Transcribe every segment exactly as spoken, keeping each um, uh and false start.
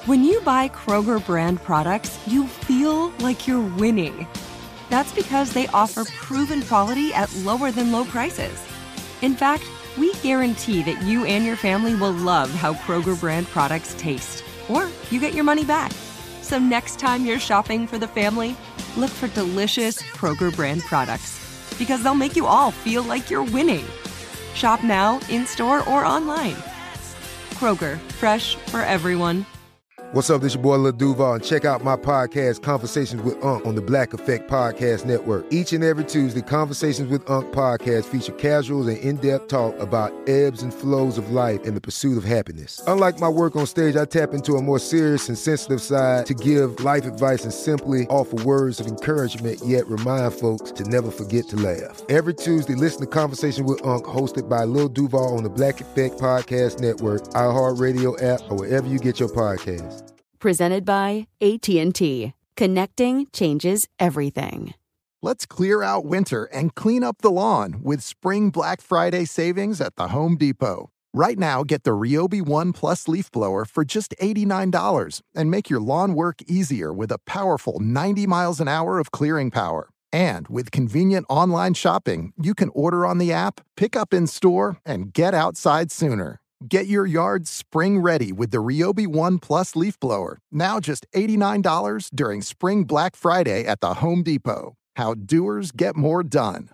When you buy Kroger brand products, you feel like you're winning. That's because they offer proven quality at lower than low prices. In fact, we guarantee that you and your family will love how Kroger brand products taste, or you get your money back. So next time you're shopping for the family, look for delicious Kroger brand products, because they'll make you all feel like you're winning. Shop now, in-store, or online. Kroger, fresh for everyone. What's up, this your boy Lil Duval, and check out my podcast, Conversations with Unc, on the Black Effect Podcast Network. Each and every Tuesday, Conversations with Unc podcast feature casual and in-depth talk about ebbs and flows of life and the pursuit of happiness. Unlike my work on stage, I tap into a more serious and sensitive side to give life advice and simply offer words of encouragement, yet remind folks to never forget to laugh. Every Tuesday, listen to Conversation with Unc, hosted by Lil Duval on the Black Effect Podcast Network, iHeartRadio app, or wherever you get your podcasts. Presented by A T and T. Connecting changes everything. Let's clear out winter and clean up the lawn with spring Black Friday savings at the Home Depot. Right now, get the Ryobi One Plus leaf blower for just eighty-nine dollars and make your lawn work easier with a powerful ninety miles an hour of clearing power. And with convenient online shopping, you can order on the app, pick up in store, and get outside sooner. Get your yard spring ready with the Ryobi One Plus leaf blower. Now just eighty-nine dollars during Spring Black Friday at the Home Depot. How doers get more done.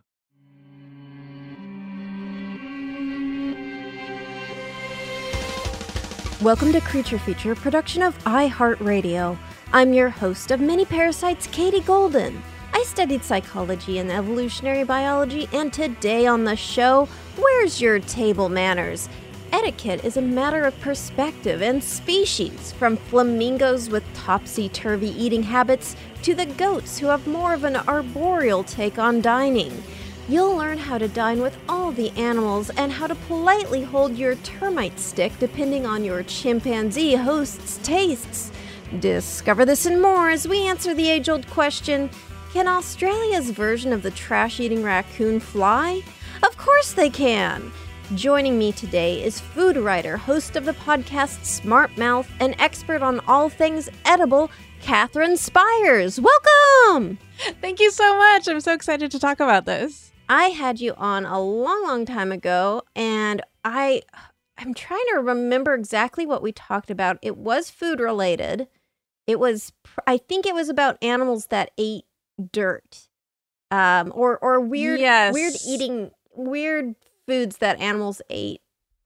Welcome to Creature Feature, production of iHeartRadio. I'm your host of Many Parasites, Katie Golden. I studied psychology and evolutionary biology, and today on the show, where's your table manners? Etiquette is a matter of perspective and species, from flamingos with topsy-turvy eating habits to the goats who have more of an arboreal take on dining. You'll learn how to dine with all the animals and how to politely hold your termite stick depending on your chimpanzee host's tastes. Discover this and more as we answer the age-old question, can Australia's version of the trash-eating raccoon fly? Of course they can! Joining me today is food writer, host of the podcast Smart Mouth, and expert on all things edible, Catherine Spires. Welcome! Thank you so much. I'm so excited to talk about this. I had you on a long, long time ago, and I, I'm trying to remember exactly what we talked about. It was food related. It was, I think it was about animals that ate dirt, um, or or weird, yes. weird eating, weird foods that animals ate.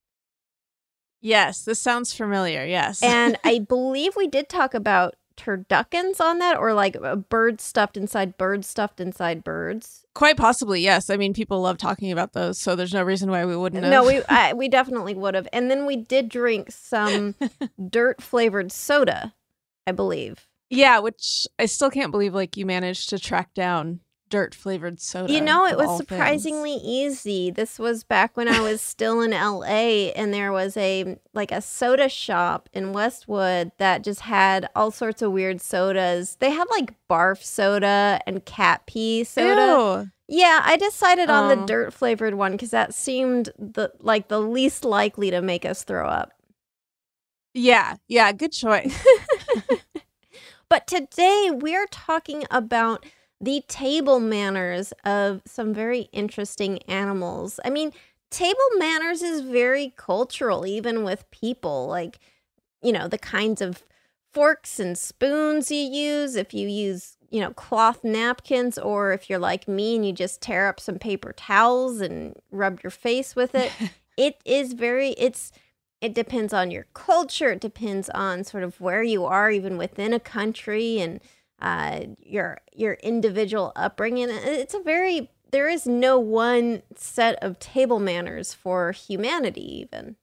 Yes, this sounds familiar, yes. And I believe we did talk about turduckens on that, or like a bird stuffed inside birds stuffed inside birds. Quite possibly, yes. I mean, people love talking about those, so there's no reason why we wouldn't have. No, we I, we definitely would have. And then we did drink some dirt-flavored soda, I believe. Yeah, which I still can't believe, like, you managed to track down dirt-flavored soda. You know, it was all surprisingly things. easy. This was back when I was still in L A, and there was a like a soda shop in Westwood that just had all sorts of weird sodas. They had like barf soda and cat pee soda. Ew. Yeah, I decided on Oh. the dirt-flavored one because that seemed the like the least likely to make us throw up. Yeah, yeah, good choice. But today we're talking about the table manners of some very interesting animals. I mean, table manners is very cultural, even with people. Like, you know, the kinds of forks and spoons you use, if you use, you know, cloth napkins, or if you're like me and you just tear up some paper towels and rub your face with it. It is very, it's, it depends on your culture. It depends on sort of where you are, even within a country, and uh, your your individual upbringing. It's a very, there is no one set of table manners for humanity, even.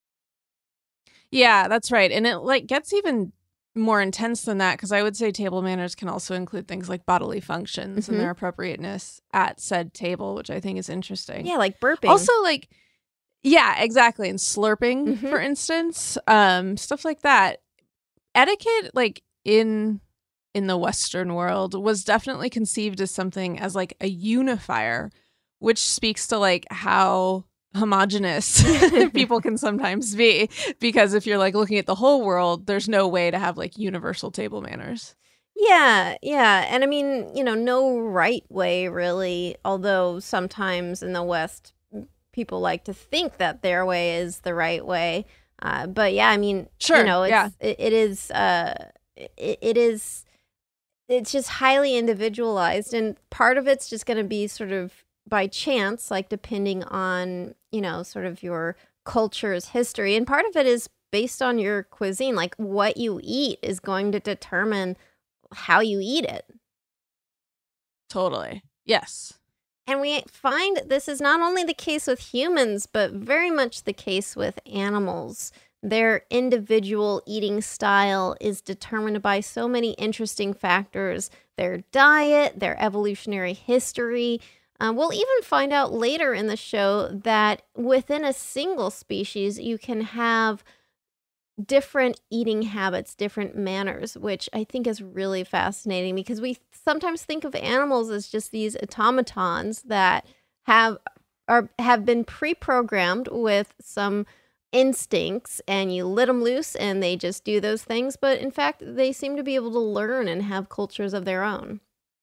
Yeah, that's right. And it like gets even more intense than that, because I would say table manners can also include things like bodily functions Mhm. and their appropriateness at said table, which I think is interesting. Yeah, like burping. Also, like, yeah, exactly. And slurping, Mhm. for instance, um, stuff like that. Etiquette, like in in the Western world, was definitely conceived as something as like a unifier, which speaks to like how homogenous people can sometimes be, because if you're like looking at the whole world, there's no way to have like universal table manners. Yeah, yeah. And I mean, you know, no right way really, although sometimes in the West, people like to think that their way is the right way. Uh, but yeah, I mean, Sure, you know, it's, yeah. it, it is, uh, it, it is, it's just highly individualized. And part of it's just going to be sort of by chance, like depending on, you know, sort of your culture's history. And part of it is based on your cuisine, like what you eat is going to determine how you eat it. Totally. Yes. And we find this is not only the case with humans, but very much the case with animals. Their individual eating style is determined by so many interesting factors: their diet, their evolutionary history. Uh, we'll even find out later in the show that within a single species, you can have different eating habits, different manners, which I think is really fascinating because we sometimes think of animals as just these automatons that have are have been pre-programmed with some instincts, and you let them loose and they just do those things. But in fact, they seem to be able to learn and have cultures of their own.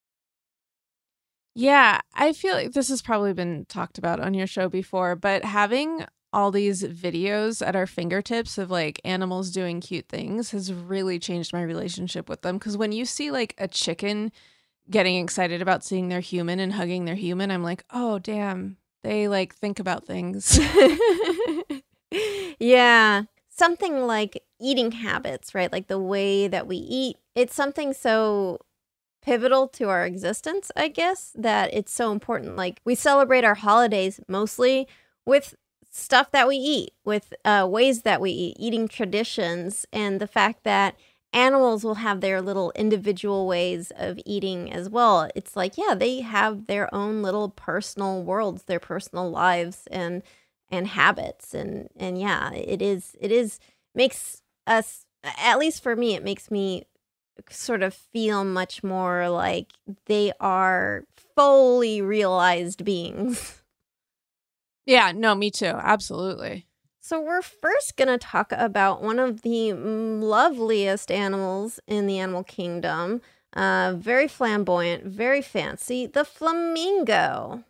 Yeah, I feel like this has probably been talked about on your show before, but having all these videos at our fingertips of like animals doing cute things has really changed my relationship with them. Because when you see like a chicken getting excited about seeing their human and hugging their human, I'm like, oh, damn, they like think about things. Yeah. Something like eating habits, right? Like the way that we eat. It's something so pivotal to our existence, I guess, that it's so important. Like we celebrate our holidays mostly with stuff that we eat, with uh, ways that we eat, eating traditions, and the fact that animals will have their little individual ways of eating as well. It's like, yeah, they have their own little personal worlds, their personal lives and and habits. And and yeah, it is it is makes us, at least for me, it makes me sort of feel much more like they are fully realized beings. Yeah, no, me too. Absolutely. So we're first going to talk about one of the loveliest animals in the animal kingdom. Uh, very flamboyant, very fancy, the flamingo.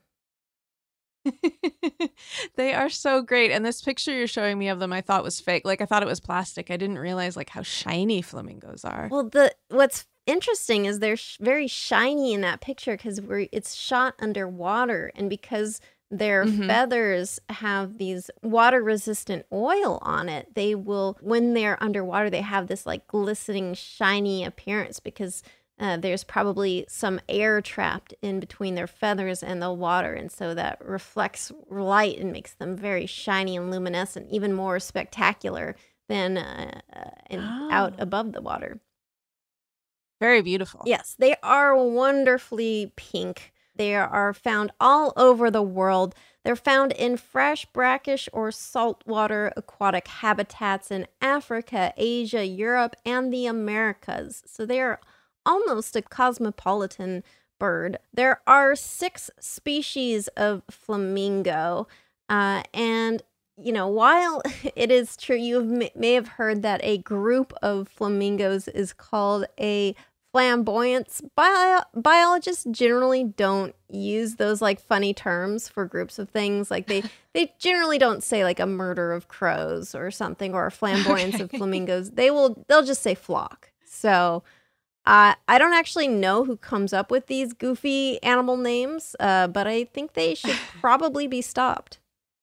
They are so great. And this picture you're showing me of them, I thought was fake. Like I thought it was plastic. I didn't realize like how shiny flamingos are. Well, the what's interesting is they're sh- very shiny in that picture because we're it's shot underwater, and because their mm-hmm. feathers have these water-resistant oil on it, they will, when they're underwater, they have this like glistening, shiny appearance because uh, there's probably some air trapped in between their feathers and the water, and so that reflects light and makes them very shiny and luminescent, even more spectacular than uh, uh, in, oh. out above the water. Very beautiful. Yes, they are wonderfully pink. They are found all over the world. They're found in fresh, brackish, or saltwater aquatic habitats in Africa, Asia, Europe, and the Americas. So they are almost a cosmopolitan bird. There are six species of flamingo, uh, and you know, while it is true, you may have heard that a group of flamingos is called a flamboyance, Bio- biologists generally don't use those like funny terms for groups of things. Like they, they generally don't say like a murder of crows or something, or a flamboyance okay. of flamingos. They will, they'll just say flock. So uh, I don't actually know who comes up with these goofy animal names, uh, but I think they should probably be stopped.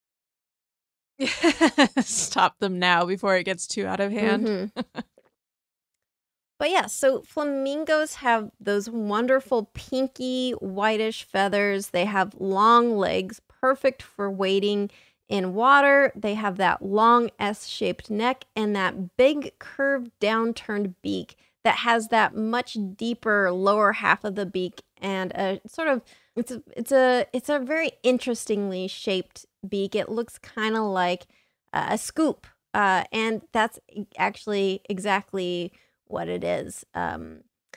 Stop them now before it gets too out of hand. Mm-hmm. But yeah, so flamingos have those wonderful pinky whitish feathers. They have long legs, perfect for wading in water. They have that long S-shaped neck and that big curved downturned beak that has that much deeper lower half of the beak, and a sort of it's a it's a it's a very interestingly shaped beak. It looks kind of like a scoop, uh, and that's actually exactly what it is. Um,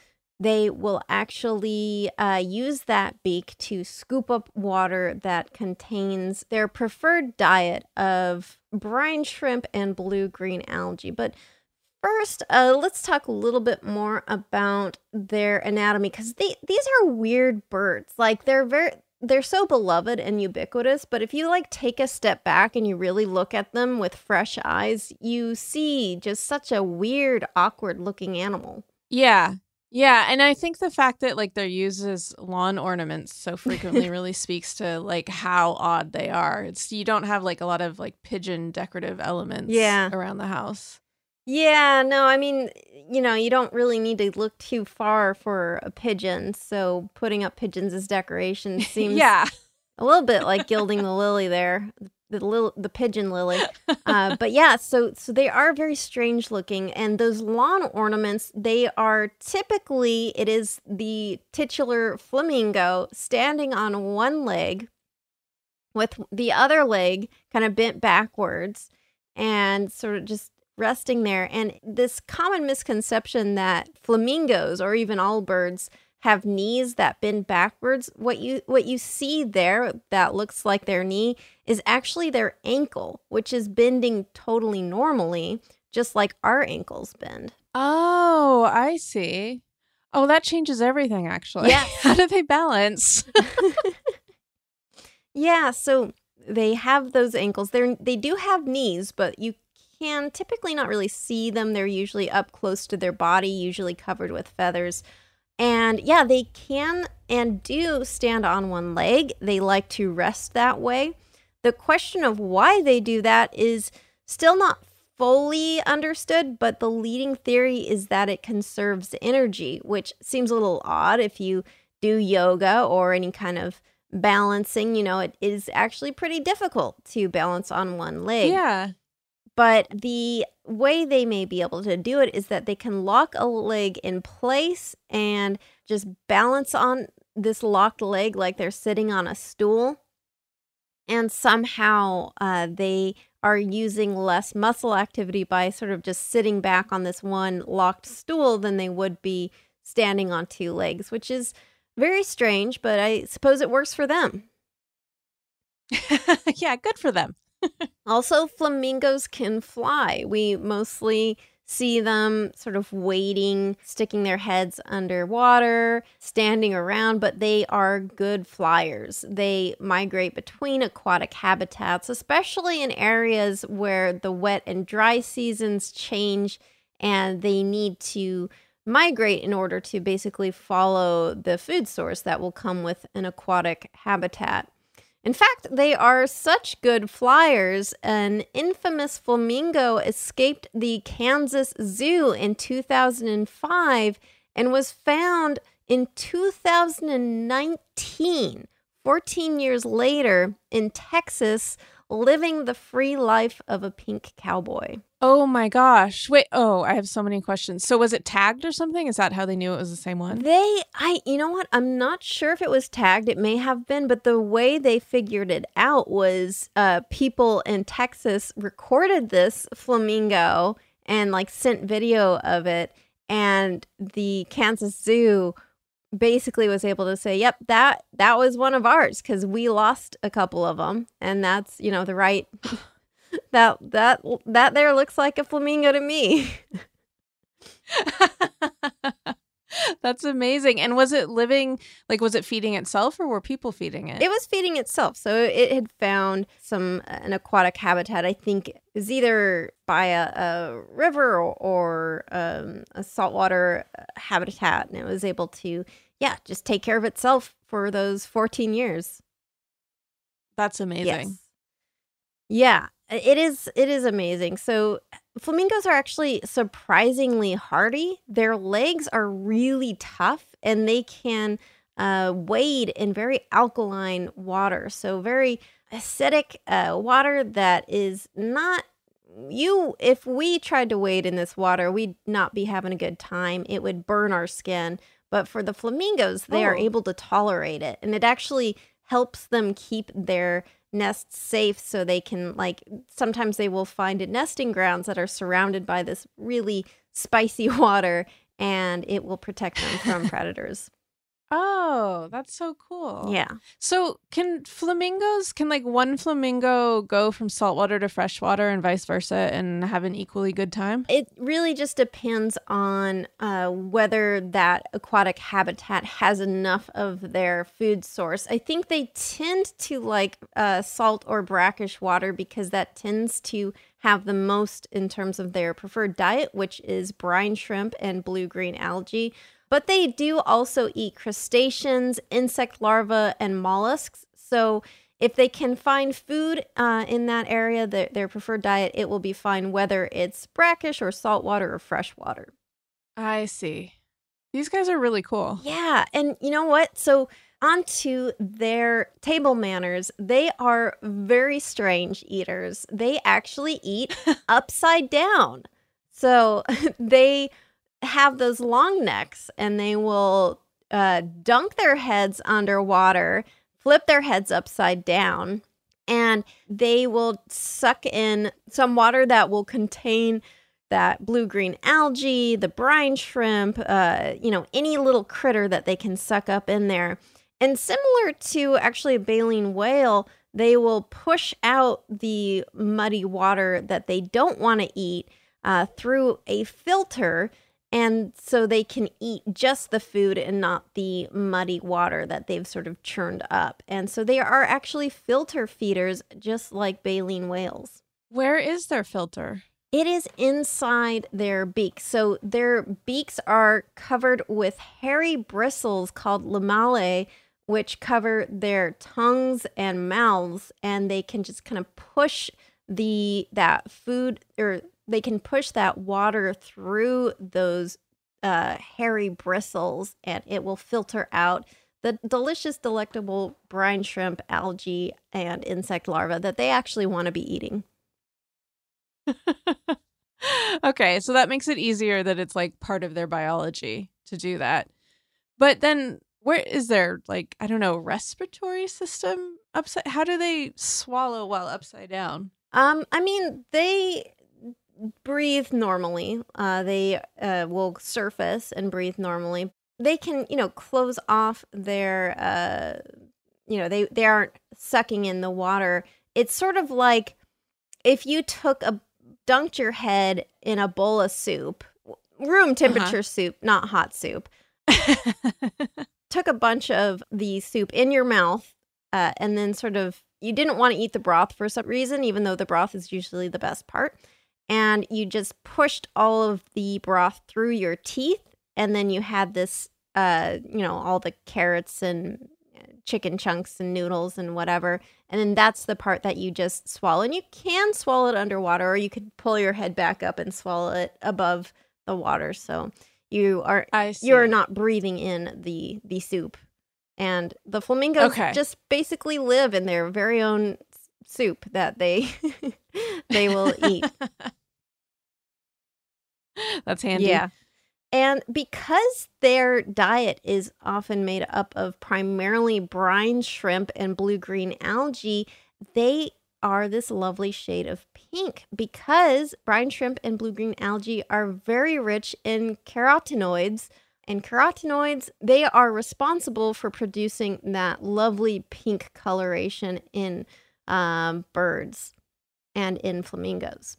they will actually uh, use that beak to scoop up water that contains their preferred diet of brine shrimp and blue-green algae. But first, uh, let's talk a little bit more about their anatomy, because they these are weird birds. Like, they're very they're so beloved and ubiquitous, but if you like take a step back and you really look at them with fresh eyes, you see just such a weird, awkward looking animal. Yeah. Yeah, and I think the fact that like they're used as lawn ornaments so frequently really speaks to like how odd they are. It's you don't have like a lot of like pigeon decorative elements Yeah. around the house. Yeah, no, I mean, you know, you don't really need to look too far for a pigeon, so putting up pigeons as decorations seems Yeah. a little bit like gilding the lily there, the lil- the pigeon lily. Uh, but yeah, so so they are very strange looking, and those lawn ornaments, they are typically, it is the titular flamingo standing on one leg with the other leg kind of bent backwards and sort of just resting there. And this common misconception that flamingos or even all birds have knees that bend backwards, what you what you see there that looks like their knee is actually their ankle, which is bending totally normally, just like our ankles bend. Oh, I see. Oh, that changes everything actually. Yes. How do they balance? Yeah, so they have those ankles. They they do have knees, but you can typically not really see them. They're usually up close to their body, usually covered with feathers. And yeah, they can and do stand on one leg. They like to rest that way. The question of why they do that is still not fully understood, but the leading theory is that it conserves energy, which seems a little odd if you do yoga or any kind of balancing. You know, it is actually pretty difficult to balance on one leg. Yeah. But the way they may be able to do it is that they can lock a leg in place and just balance on this locked leg like they're sitting on a stool. And somehow uh, they are using less muscle activity by sort of just sitting back on this one locked stool than they would be standing on two legs, which is very strange, but I suppose it works for them. Yeah, good for them. Also, flamingos can fly. We mostly see them sort of waiting, sticking their heads underwater, standing around, but they are good flyers. They migrate between aquatic habitats, especially in areas where the wet and dry seasons change, and they need to migrate in order to basically follow the food source that will come with an aquatic habitat. In fact, they are such good flyers, an infamous flamingo escaped the Kansas Zoo in two thousand five and was found in two thousand nineteen, fourteen years later, in Texas, living the free life of a pink cowboy. Oh my gosh. Wait, oh, I have so many questions. So was it tagged or something? Is that how they knew it was the same one? They, I, you know what? I'm not sure if it was tagged. It may have been, but the way they figured it out was uh, people in Texas recorded this flamingo and like sent video of it. And the Kansas Zoo basically was able to say, yep, that, that was one of ours because we lost a couple of them. And that's, you know, the right... That that that there looks like a flamingo to me. That's amazing. And was it living, like, was it feeding itself or were people feeding it? It was feeding itself. So it had found some, an aquatic habitat, I think it was either by a, a river or, or um, a saltwater habitat. And it was able to, yeah, just take care of itself for those fourteen years. That's amazing. Yes. Yeah. It is it is amazing. So flamingos are actually surprisingly hardy. Their legs are really tough and they can uh, wade in very alkaline water. So very acidic uh, water that is not, you, if we tried to wade in this water, we'd not be having a good time. It would burn our skin. But for the flamingos, they Oh. are able to tolerate it. And it actually helps them keep their nests safe so they can, like, sometimes they will find nesting grounds that are surrounded by this really spicy water and it will protect them from predators. Oh, that's so cool. Yeah. So can flamingos, can like one flamingo go from saltwater to freshwater and vice versa and have an equally good time? It really just depends on uh, whether that aquatic habitat has enough of their food source. I think they tend to like uh, salt or brackish water because that tends to have the most in terms of their preferred diet, which is brine shrimp and blue-green algae. But they do also eat crustaceans, insect larvae, and mollusks. So if they can find food uh, in that area, their, their preferred diet, it will be fine whether it's brackish or saltwater or freshwater. I see. These guys are really cool. Yeah. And you know what? So onto their table manners. They are very strange eaters. They actually eat upside down. So they have those long necks and they will uh, dunk their heads underwater, flip their heads upside down, and they will suck in some water that will contain that blue-green algae, the brine shrimp, uh, you know, any little critter that they can suck up in there. And similar to actually a baleen whale, they will push out the muddy water that they don't want to eat uh, through a filter, and so they can eat just the food and not the muddy water that they've sort of churned up. And so they are actually filter feeders, just like baleen whales. Where is their filter? It is inside their beaks. So their beaks are covered with hairy bristles called lamella, which cover their tongues and mouths, and they can just kind of push the that food, or they can push that water through those uh, hairy bristles, and it will filter out the delicious, delectable brine shrimp, algae, and insect larvae that they actually want to be eating. Okay, so that makes it easier that it's like part of their biology to do that. But then where is their, like, I don't know, respiratory system upside? How do they swallow while upside down? Um, I mean, they breathe normally. Uh, they uh, will surface and breathe normally. They can, you know, close off their, uh, you know, they, they aren't sucking in the water. It's sort of like if you took a, dunked your head in a bowl of soup, room temperature uh-huh. soup, not hot soup, took a bunch of the soup in your mouth, uh, and then sort of, you didn't want to eat the broth for some reason, even though the broth is usually the best part. And you just pushed all of the broth through your teeth. And then you had this, uh, you know, all the carrots and chicken chunks and noodles and whatever. And then that's the part that you just swallow. And you can swallow it underwater, or you could pull your head back up and swallow it above the water. So you are, you're not breathing in the, the soup. And the flamingos okay. just basically live in their very own soup that they they will eat. That's handy. Yeah. And because their diet is often made up of primarily brine shrimp and blue-green algae, they are this lovely shade of pink because brine shrimp and blue-green algae are very rich in carotenoids. And carotenoids, they are responsible for producing that lovely pink coloration in um, birds and in flamingos.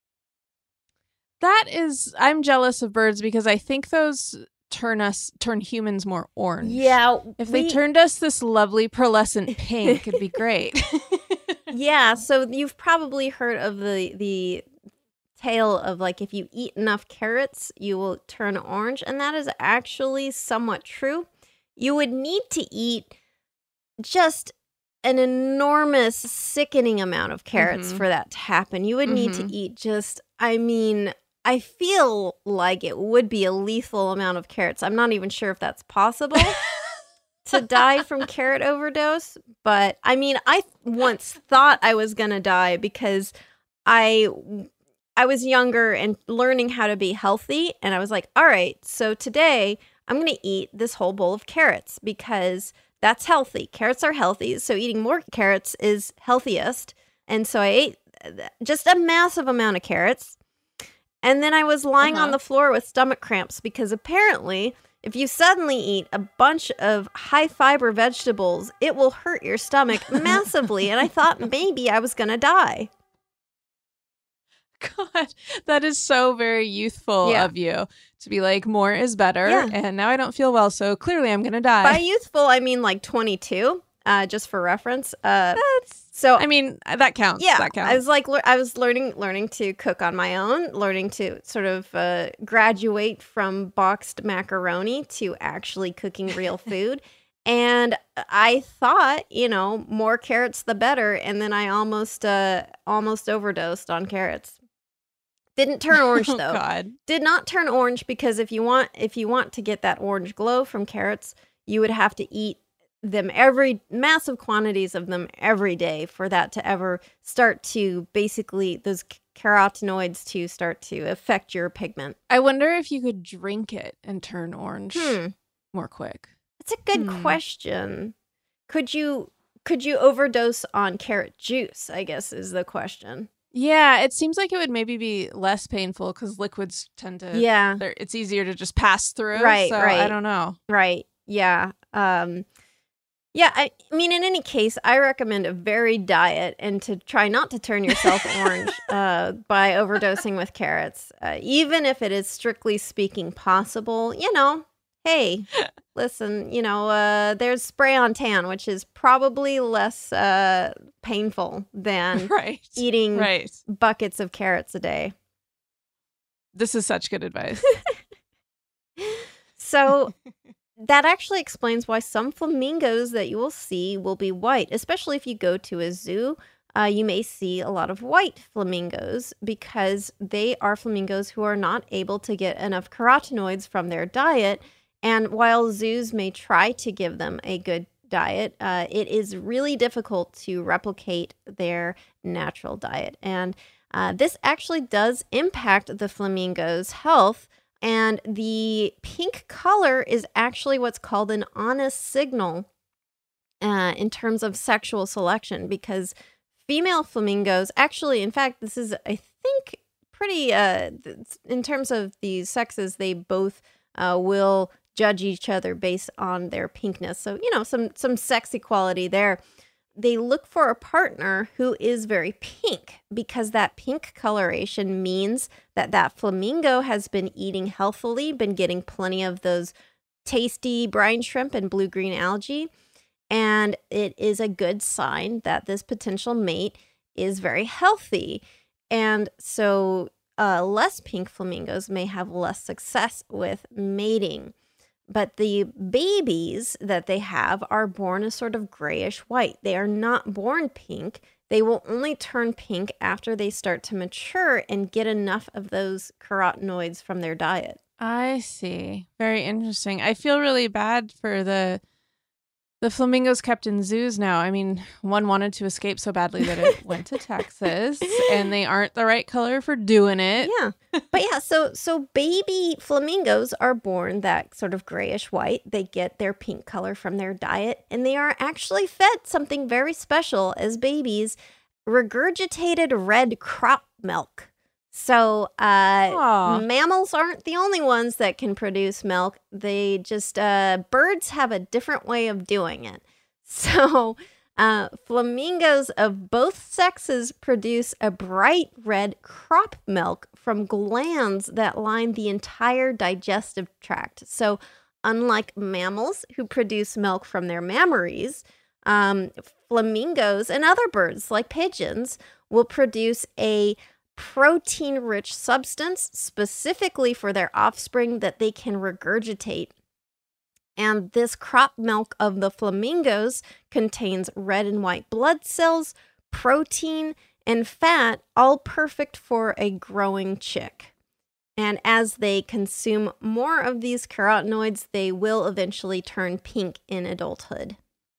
That is, I'm jealous of birds because I think those turn us, turn humans more orange. Yeah. If we... they turned us this lovely pearlescent pink, it'd be great. Yeah. So you've probably heard of the, the tale of like, if you eat enough carrots, you will turn orange. And that is actually somewhat true. You would need to eat just an enormous, sickening amount of carrots mm-hmm. for that to happen. You would mm-hmm. need to eat just, I mean, I feel like it would be a lethal amount of carrots. I'm not even sure if that's possible to die from carrot overdose. But I mean, I once thought I was going to die because I I was younger and learning how to be healthy. And I was like, all right, so today I'm going to eat this whole bowl of carrots because that's healthy. Carrots are healthy. So eating more carrots is healthiest. And so I ate just a massive amount of carrots. And then I was lying Uh-huh. on the floor with stomach cramps because apparently if you suddenly eat a bunch of high fiber vegetables, it will hurt your stomach massively. And I thought maybe I was going to die. God, that is so very youthful Yeah. of you to be like, more is better. Yeah. And now I don't feel well, so clearly I'm going to die. By youthful, I mean like twenty-two, uh, just for reference. Uh, That's, so I mean, that counts. yeah, that counts. I was like, lear- I was learning, learning to cook on my own, learning to sort of uh, graduate from boxed macaroni to actually cooking real food. And I thought, you know, more carrots the better. And then I almost, uh, almost overdosed on carrots. Didn't turn orange Oh, though. God. Did not turn orange because if you want, if you want to get that orange glow from carrots, you would have to eat them every massive quantities of them every day for that to ever start to basically those carotenoids to start to affect your pigment. I wonder if you could drink it and turn orange Hmm. more quick. That's a good Hmm. question. Could you could you overdose on carrot juice, I guess is the question. Yeah, it seems like it would maybe be less painful because liquids tend to. Yeah. they're- It's easier to just pass through. Right, so right. I don't know. Right. Yeah. Um yeah, I, I mean in any case, I recommend a varied diet and to try not to turn yourself orange uh by overdosing with carrots. Uh, even if it is strictly speaking possible, you know, hey, listen, you know, uh there's spray on tan, which is probably less uh painful than Right. eating Right. buckets of carrots a day. This is such good advice. So that actually explains why some flamingos that you will see will be white, especially if you go to a zoo. Uh, you may see a lot of white flamingos because they are flamingos who are not able to get enough carotenoids from their diet. And while zoos may try to give them a good diet, uh, it is really difficult to replicate their natural diet. And uh, this actually does impact the flamingo's health. And the pink color is actually what's called an honest signal uh, in terms of sexual selection, because female flamingos actually, in fact, this is, I think, pretty, uh, in terms of the sexes, they both uh, will judge each other based on their pinkness. So, you know, some, some sex equality there. They look for a partner who is very pink because that pink coloration means that that flamingo has been eating healthily, been getting plenty of those tasty brine shrimp and blue-green algae. And it is a good sign that this potential mate is very healthy. And so uh, less pink flamingos may have less success with mating. But the babies that they have are born a sort of grayish white. They are not born pink. They will only turn pink after they start to mature and get enough of those carotenoids from their diet. I see. Very interesting. I feel really bad for the the flamingos kept in zoos now. I mean, one wanted to escape so badly that it went to Texas, and they aren't the right color for doing it. Yeah. But yeah, so so baby flamingos are born that sort of grayish white. They get their pink color from their diet, and they are actually fed something very special as babies, regurgitated red crop milk. So uh, Aw. mammals aren't the only ones that can produce milk. They just, uh, birds have a different way of doing it. So uh, flamingos of both sexes produce a bright red crop milk from glands that line the entire digestive tract. So unlike mammals who produce milk from their mammaries, um, flamingos and other birds like pigeons will produce a protein-rich substance specifically for their offspring that they can regurgitate. And this crop milk of the flamingos contains red and white blood cells, protein, and fat, all perfect for a growing chick. And as they consume more of these carotenoids, they will eventually turn pink in adulthood.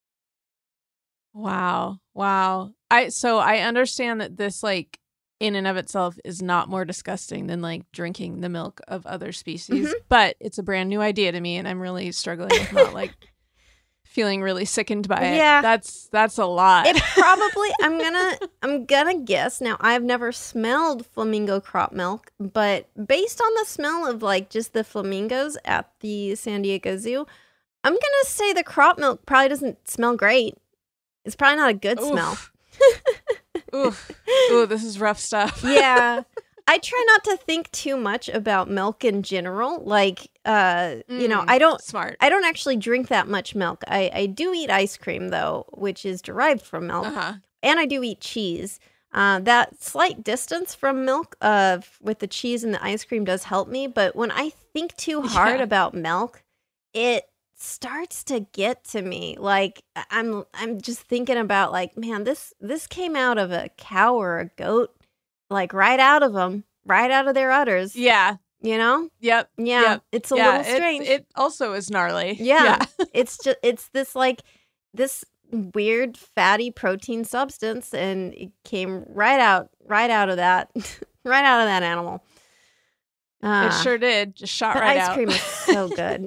Wow. Wow. I so I understand that this, like, in and of itself is not more disgusting than like drinking the milk of other species, Mhm. but it's a brand new idea to me, and I'm really struggling with not like feeling really sickened by it. Yeah. That's that's a lot. It probably I'm gonna I'm gonna guess. Now I've never smelled flamingo crop milk, but based on the smell of like just the flamingos at the San Diego Zoo, I'm gonna say the crop milk probably doesn't smell great. It's probably not a good Oof. smell. Ooh, ooh, this is rough stuff. Yeah. I try not to think too much about milk in general. Like, uh, you know, Mm, I don't smart. I don't actually drink that much milk. I, I do eat ice cream, though, which is derived from milk. Uh-huh. And I do eat cheese. Uh, that slight distance from milk uh, with the cheese and the ice cream does help me. But when I think too hard Yeah. about milk, it starts to get to me. Like, I- I'm I'm just thinking about, like, man, this this came out of a cow or a goat, like right out of them, right out of their udders. Yeah. You know? Yep. Yeah, Yep. it's a yeah, little it's- strange. It also is gnarly. Yeah. It's just it's this like this weird fatty protein substance, and it came right out right out of that right out of that animal. Uh, It sure did. Just shot but right ice out. cream is so good.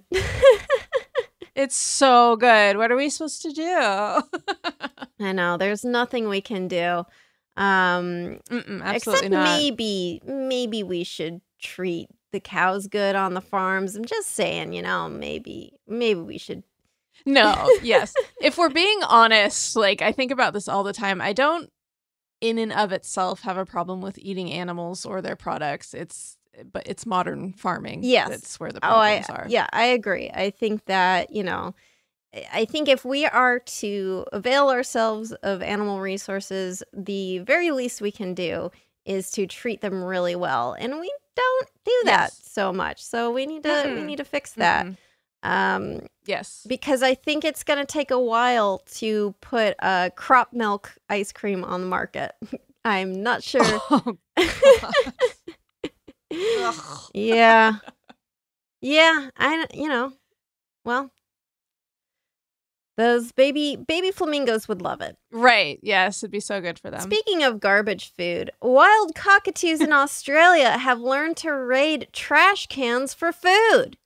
It's so good. What are we supposed to do? I know there's nothing we can do. Um Mm-mm, absolutely except not. maybe maybe we should treat the cows good on the farms. I'm just saying, you know, maybe maybe we should. No, yes. If we're being honest, like I think about this all the time. I don't in and of itself have a problem with eating animals or their products. It's but it's modern farming. Yes. That's where the Oh, I problems are. yeah, I agree. I think that, you know, I- I think if we are to avail ourselves of animal resources, the very least we can do is to treat them really well, and we don't do that Yes. so much. So we need to we Mm-mm. need to fix that. Mm-mm. Um, Yes. because I think it's going to take a while to put uh, crop milk ice cream on the market. I'm not sure. Oh, God. Ugh. Yeah. Yeah, I you know. Well, those baby baby flamingos would love it. Right. Yes, it'd be so good for them. Speaking of garbage food, wild cockatoos in Australia have learned to raid trash cans for food.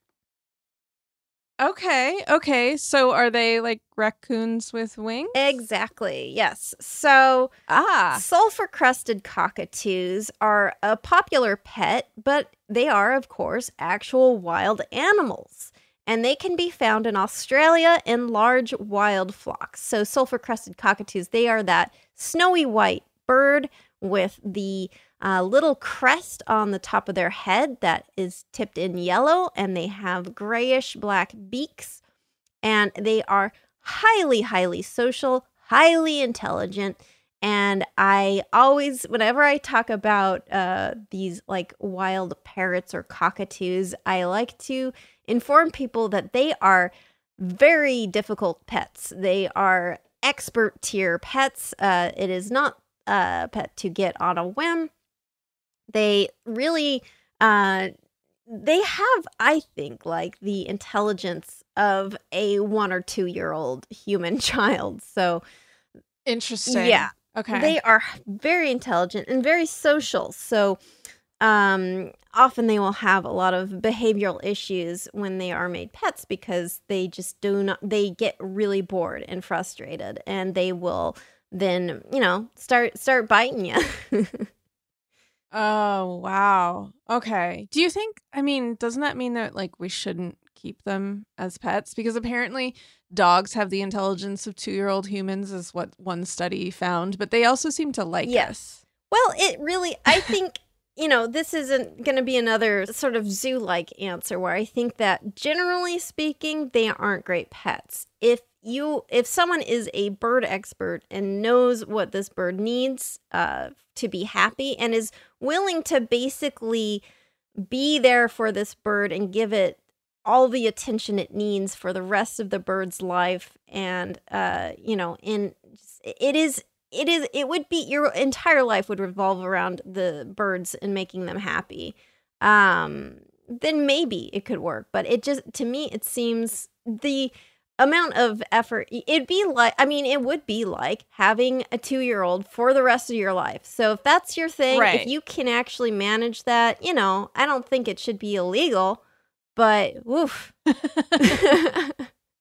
Okay. Okay. So are they like raccoons with wings? Exactly. Yes. So, Ah. sulfur crusted cockatoos are a popular pet, but they are, of course, actual wild animals. And they can be found in Australia in large wild flocks. So, sulfur crusted cockatoos, they are that snowy white bird with the uh, little crest on the top of their head that is tipped in yellow, and they have grayish black beaks. And they are highly, highly social, highly intelligent. And I always, whenever I talk about uh, these like wild parrots or cockatoos, I like to inform people that they are very difficult pets. They are expert tier pets. Uh, it is not a pet to get on a whim. They really, uh, they have, I think, like the intelligence of a one or two year old human child. So, Interesting. yeah. Okay. They are very intelligent and very social. So um, often they will have a lot of behavioral issues when they are made pets because they just do not, they get really bored and frustrated, and they will then, you know, start start biting you. Oh, wow. Okay. Do you think, I mean, doesn't that mean that like we shouldn't keep them as pets? Because apparently dogs have the intelligence of two-year-old humans is what one study found, but they also seem to like Yes. us. Well, it really, I think, you know, this isn't going to be another sort of zoo-like answer where I think that generally speaking, they aren't great pets. If you, if someone is a bird expert and knows what this bird needs uh, to be happy and is willing to basically be there for this bird and give it all the attention it needs for the rest of the bird's life, and uh, you know, in it is. It is. It would be your entire life would revolve around the birds and making them happy. Um, then maybe it could work, but it just to me it seems the amount of effort. It'd be like, I mean, it would be like having a two-year-old for the rest of your life. So if that's your thing, Right. if you can actually manage that, you know, I don't think it should be illegal. But woof.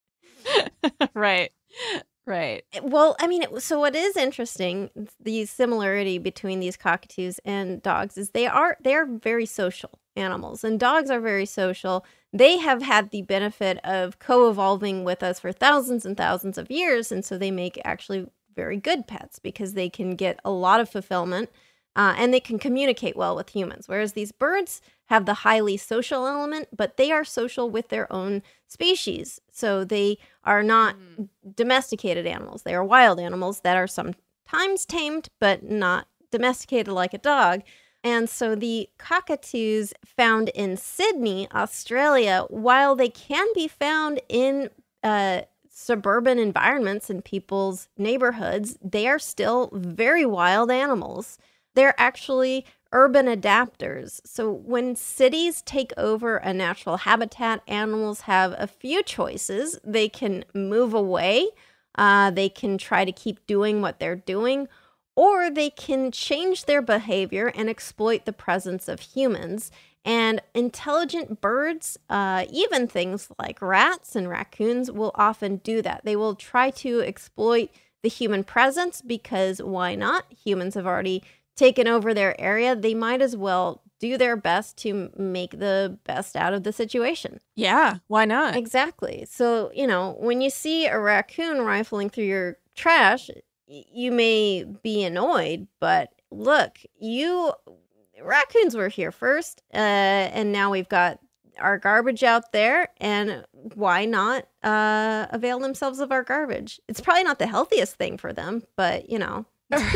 Right. Right. Well, I mean, it, so what is interesting, the similarity between these cockatoos and dogs is they are they are very social animals, and dogs are very social. They have had the benefit of co-evolving with us for thousands and thousands of years, and so they make actually very good pets because they can get a lot of fulfillment uh, and they can communicate well with humans. Whereas these birds have the highly social element, but they are social with their own species. So they are not mm. domesticated animals. They are wild animals that are sometimes tamed, but not domesticated like a dog. And so the cockatoos found in Sydney, Australia, while they can be found in uh, suburban environments in people's neighborhoods, they are still very wild animals. They're actually urban adapters. So when cities take over a natural habitat, animals have a few choices. They can move away. Uh, they can try to keep doing what they're doing, or they can change their behavior and exploit the presence of humans. And intelligent birds, uh, even things like rats and raccoons, will often do that. They will try to exploit the human presence because why not? Humans have already taken over their area. They might as well do their best to make the best out of the situation. Yeah, why not? Exactly. So, you know, when you see a raccoon rifling through your trash, you may be annoyed, but look, you raccoons were here first, uh, and now we've got our garbage out there, and why not uh, avail themselves of our garbage? It's probably not the healthiest thing for them, but, you know.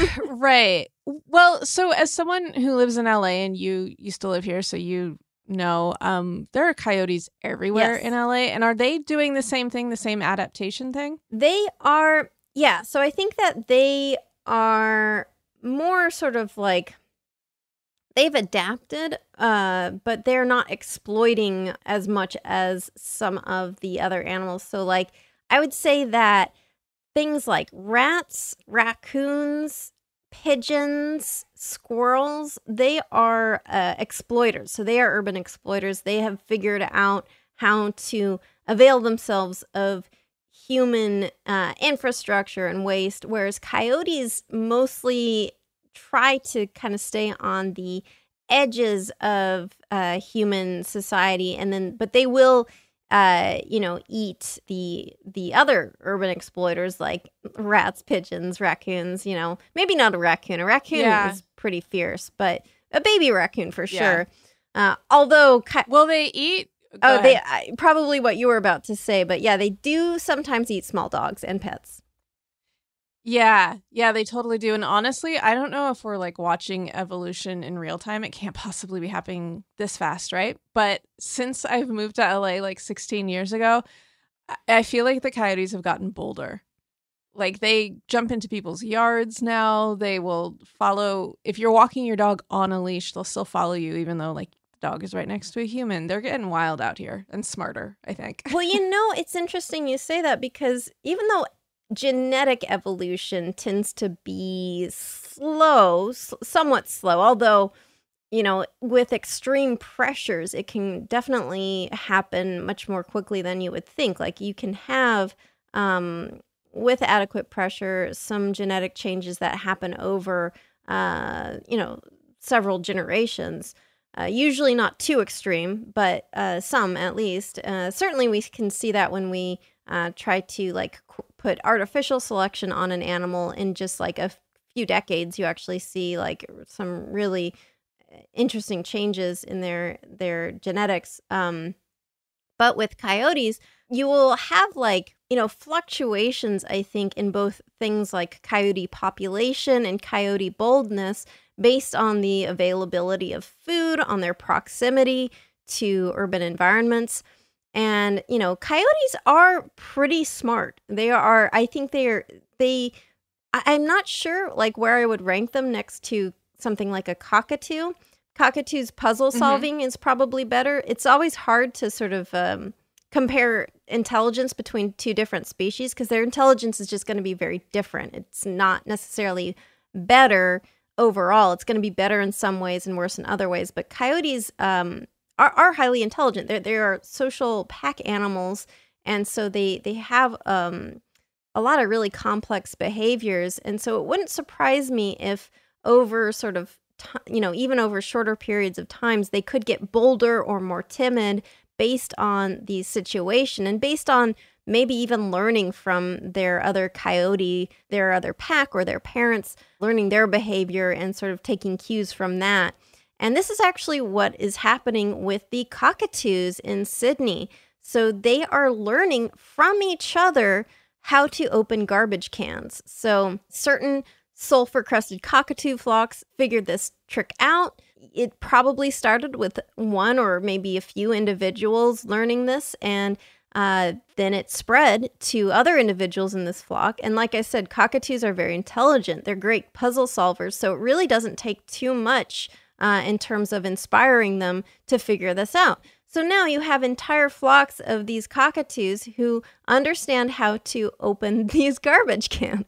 Right. Well, so as someone who lives in L A and you used to live here, so you know, um, there are coyotes everywhere Yes. in L A. And are they doing the same thing, the same adaptation thing? They are, yeah. So I think that they are more sort of like, they've adapted, uh, but they're not exploiting as much as some of the other animals. So like, I would say that things like rats, raccoons, pigeons, squirrels, they are uh, exploiters. So they are urban exploiters. They have figured out how to avail themselves of human uh, infrastructure and waste, whereas coyotes mostly try to kind of stay on the edges of uh, human society, and then, but they will Uh, you know, eat the the other urban exploiters like rats, pigeons, raccoons, you know. Maybe not a raccoon. A raccoon Yeah. is pretty fierce, but a baby raccoon for sure. Uh, although... Ki- Will they eat? Go oh, they ahead. I, probably what you were about to say, but yeah, they do sometimes eat small dogs and pets. Yeah, yeah, they totally do. And honestly, I don't know if we're like watching evolution in real time. It can't possibly be happening this fast, right? But since I've moved to L A like sixteen years ago, I- I feel like the coyotes have gotten bolder. Like they jump into people's yards now. They will follow. If you're walking your dog on a leash, they'll still follow you, even though like the dog is right next to a human. They're getting wild out here and smarter, I think. Well, you know, it's interesting you say that because even though genetic evolution tends to be slow, s- somewhat slow, although, you know, with extreme pressures, it can definitely happen much more quickly than you would think. Like you can have, um, with adequate pressure, some genetic changes that happen over, uh, you know, several generations. Uh, usually not too extreme, but uh, some at least. Uh, certainly we can see that when we uh, try to like qu- put artificial selection on an animal in just like a few decades, you actually see like some really interesting changes in their their genetics. Um, but with coyotes, you will have like, you know, fluctuations, I think, in both things like coyote population and coyote boldness based on the availability of food, on their proximity to urban environments. And, you know, coyotes are pretty smart. They are, I think they are, they, I, I'm not sure like where I would rank them next to something like a cockatoo. Cockatoo's puzzle solving mm-hmm. is probably better. It's always hard to sort of um, compare intelligence between two different species because their intelligence is just going to be very different. It's not necessarily better overall. It's going to be better in some ways and worse in other ways. But coyotes um, are, are highly intelligent. They're, they are social pack animals, And so they, they have um, a lot of really complex behaviors. And so it wouldn't surprise me if over sort of, t- you know, even over shorter periods of times, they could get bolder or more timid based on the situation and based on maybe even learning from their other coyote, their other pack, or their parents, learning their behavior and sort of taking cues from that. And this is actually what is happening with the cockatoos in Sydney. So they are learning from each other how to open garbage cans. So certain sulfur-crested cockatoo flocks figured this trick out. It probably started with one or maybe a few individuals learning this, and uh, then it spread to other individuals in this flock. And like I said, cockatoos are very intelligent. They're great puzzle solvers, so it really doesn't take too much uh, in terms of inspiring them to figure this out. So now you have entire flocks of these cockatoos who understand how to open these garbage cans.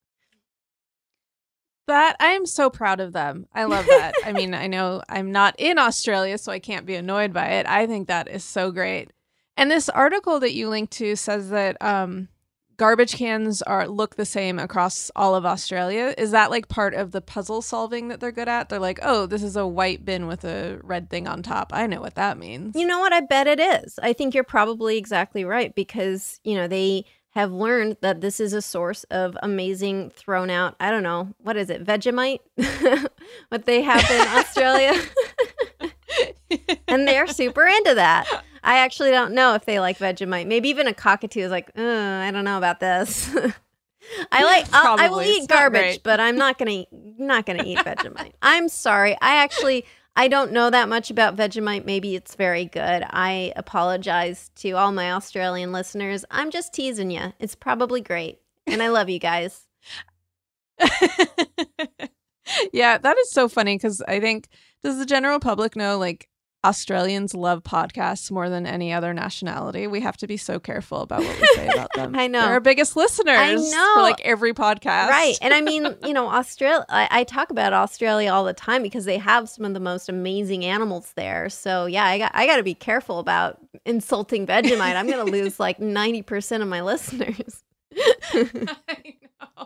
That I am so proud of them. I love that. I mean, I know I'm not in Australia, so I can't be annoyed by it. I think that is so great. And this article that you linked to says that um, garbage cans are look the same across all of Australia. Is that like part of the puzzle solving that they're good at? They're like, oh, this is a white bin with a red thing on top. I know what that means. You know what? I bet it is. I think you're probably exactly right because, you know, they have learned that this is a source of amazing thrown out, I don't know, what is it, Vegemite? What they have in Australia. And they're super into that. I actually don't know if they like Vegemite. Maybe even a cockatoo is like, I don't know about this. I like I'll, I will eat garbage, but I'm not gonna not gonna eat Vegemite. I'm sorry. I actually I don't know that much about Vegemite. Maybe it's very good. I apologize to all my Australian listeners. I'm just teasing you. It's probably great. And I love you guys. Yeah, that is so funny because I think, does the general public know, like, Australians love podcasts more than any other nationality? We have to be so careful about what we say about them. I know. They're our biggest listeners. I know. For like every podcast. Right. And I mean, you know, Australia, I, I talk about Australia all the time because they have some of the most amazing animals there. So yeah, I got I got to be careful about insulting Vegemite. I'm going to lose like ninety percent of my listeners. I know.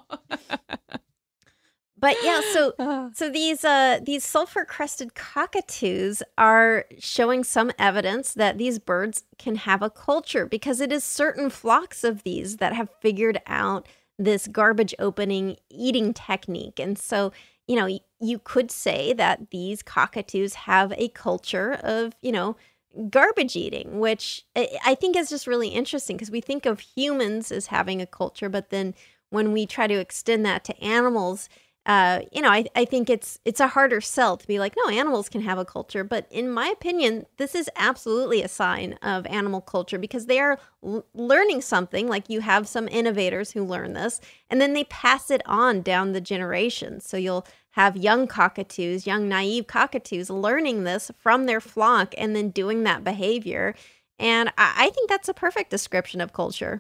But yeah, so so these uh, these sulfur-crested cockatoos are showing some evidence that these birds can have a culture because it is certain flocks of these that have figured out this garbage opening eating technique. And so, you know, y- you could say that these cockatoos have a culture of, you know, garbage eating, which I I think is just really interesting because we think of humans as having a culture, but then when we try to extend that to animals, Uh, you know, I, I think it's it's a harder sell to be like, no, animals can have a culture. But in my opinion, this is absolutely a sign of animal culture because they are l- learning something. Like you have some innovators who learn this and then they pass it on down the generations. So you'll have young cockatoos, young naive cockatoos learning this from their flock and then doing that behavior. And I, I think that's a perfect description of culture.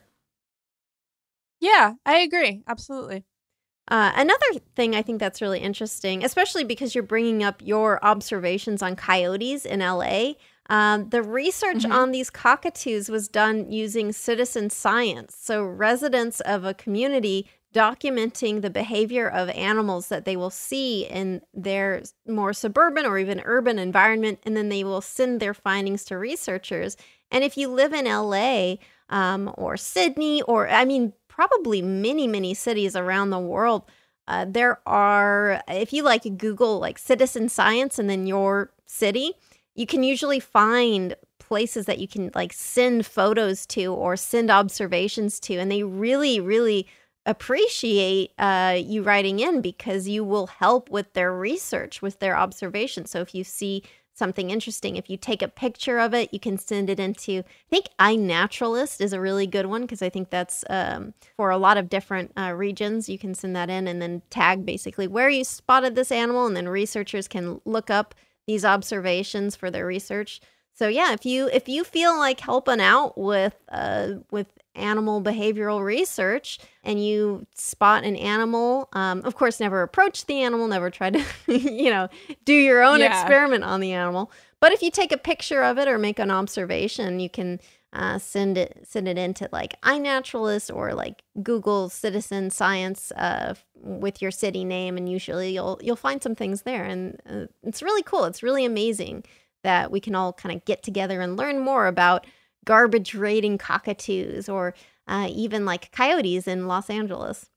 Yeah, I agree. Absolutely. Uh, another thing I think that's really interesting, especially because you're bringing up your observations on coyotes in L A, um, the research Mm-hmm. on these cockatoos was done using citizen science. So residents of a community documenting the behavior of animals that they will see in their more suburban or even urban environment, and then they will send their findings to researchers. And if you live in L A um, or Sydney, or I mean, probably many, many cities around the world, uh, there are, if you like Google like citizen science and then your city, you can usually find places that you can like send photos to or send observations to. And they really, really appreciate uh, you writing in because you will help with their research, with their observations. So if you see something interesting, if you take a picture of it, you can send it into, I think iNaturalist is a really good one because I think that's um, for a lot of different uh, regions. You can send that in and then tag basically where you spotted this animal, and then researchers can look up these observations for their research. So yeah, if you if you feel like helping out with uh, with animal behavioral research and you spot an animal, um, of course, never approach the animal, never try to, you know, do your own Yeah. experiment on the animal. But if you take a picture of it or make an observation, you can uh, send it send it into like iNaturalist or like Google Citizen Science uh, with your city name, and usually you'll you'll find some things there, and uh, it's really cool. It's really amazing that we can all kind of get together and learn more about garbage raiding cockatoos or uh, even like coyotes in Los Angeles.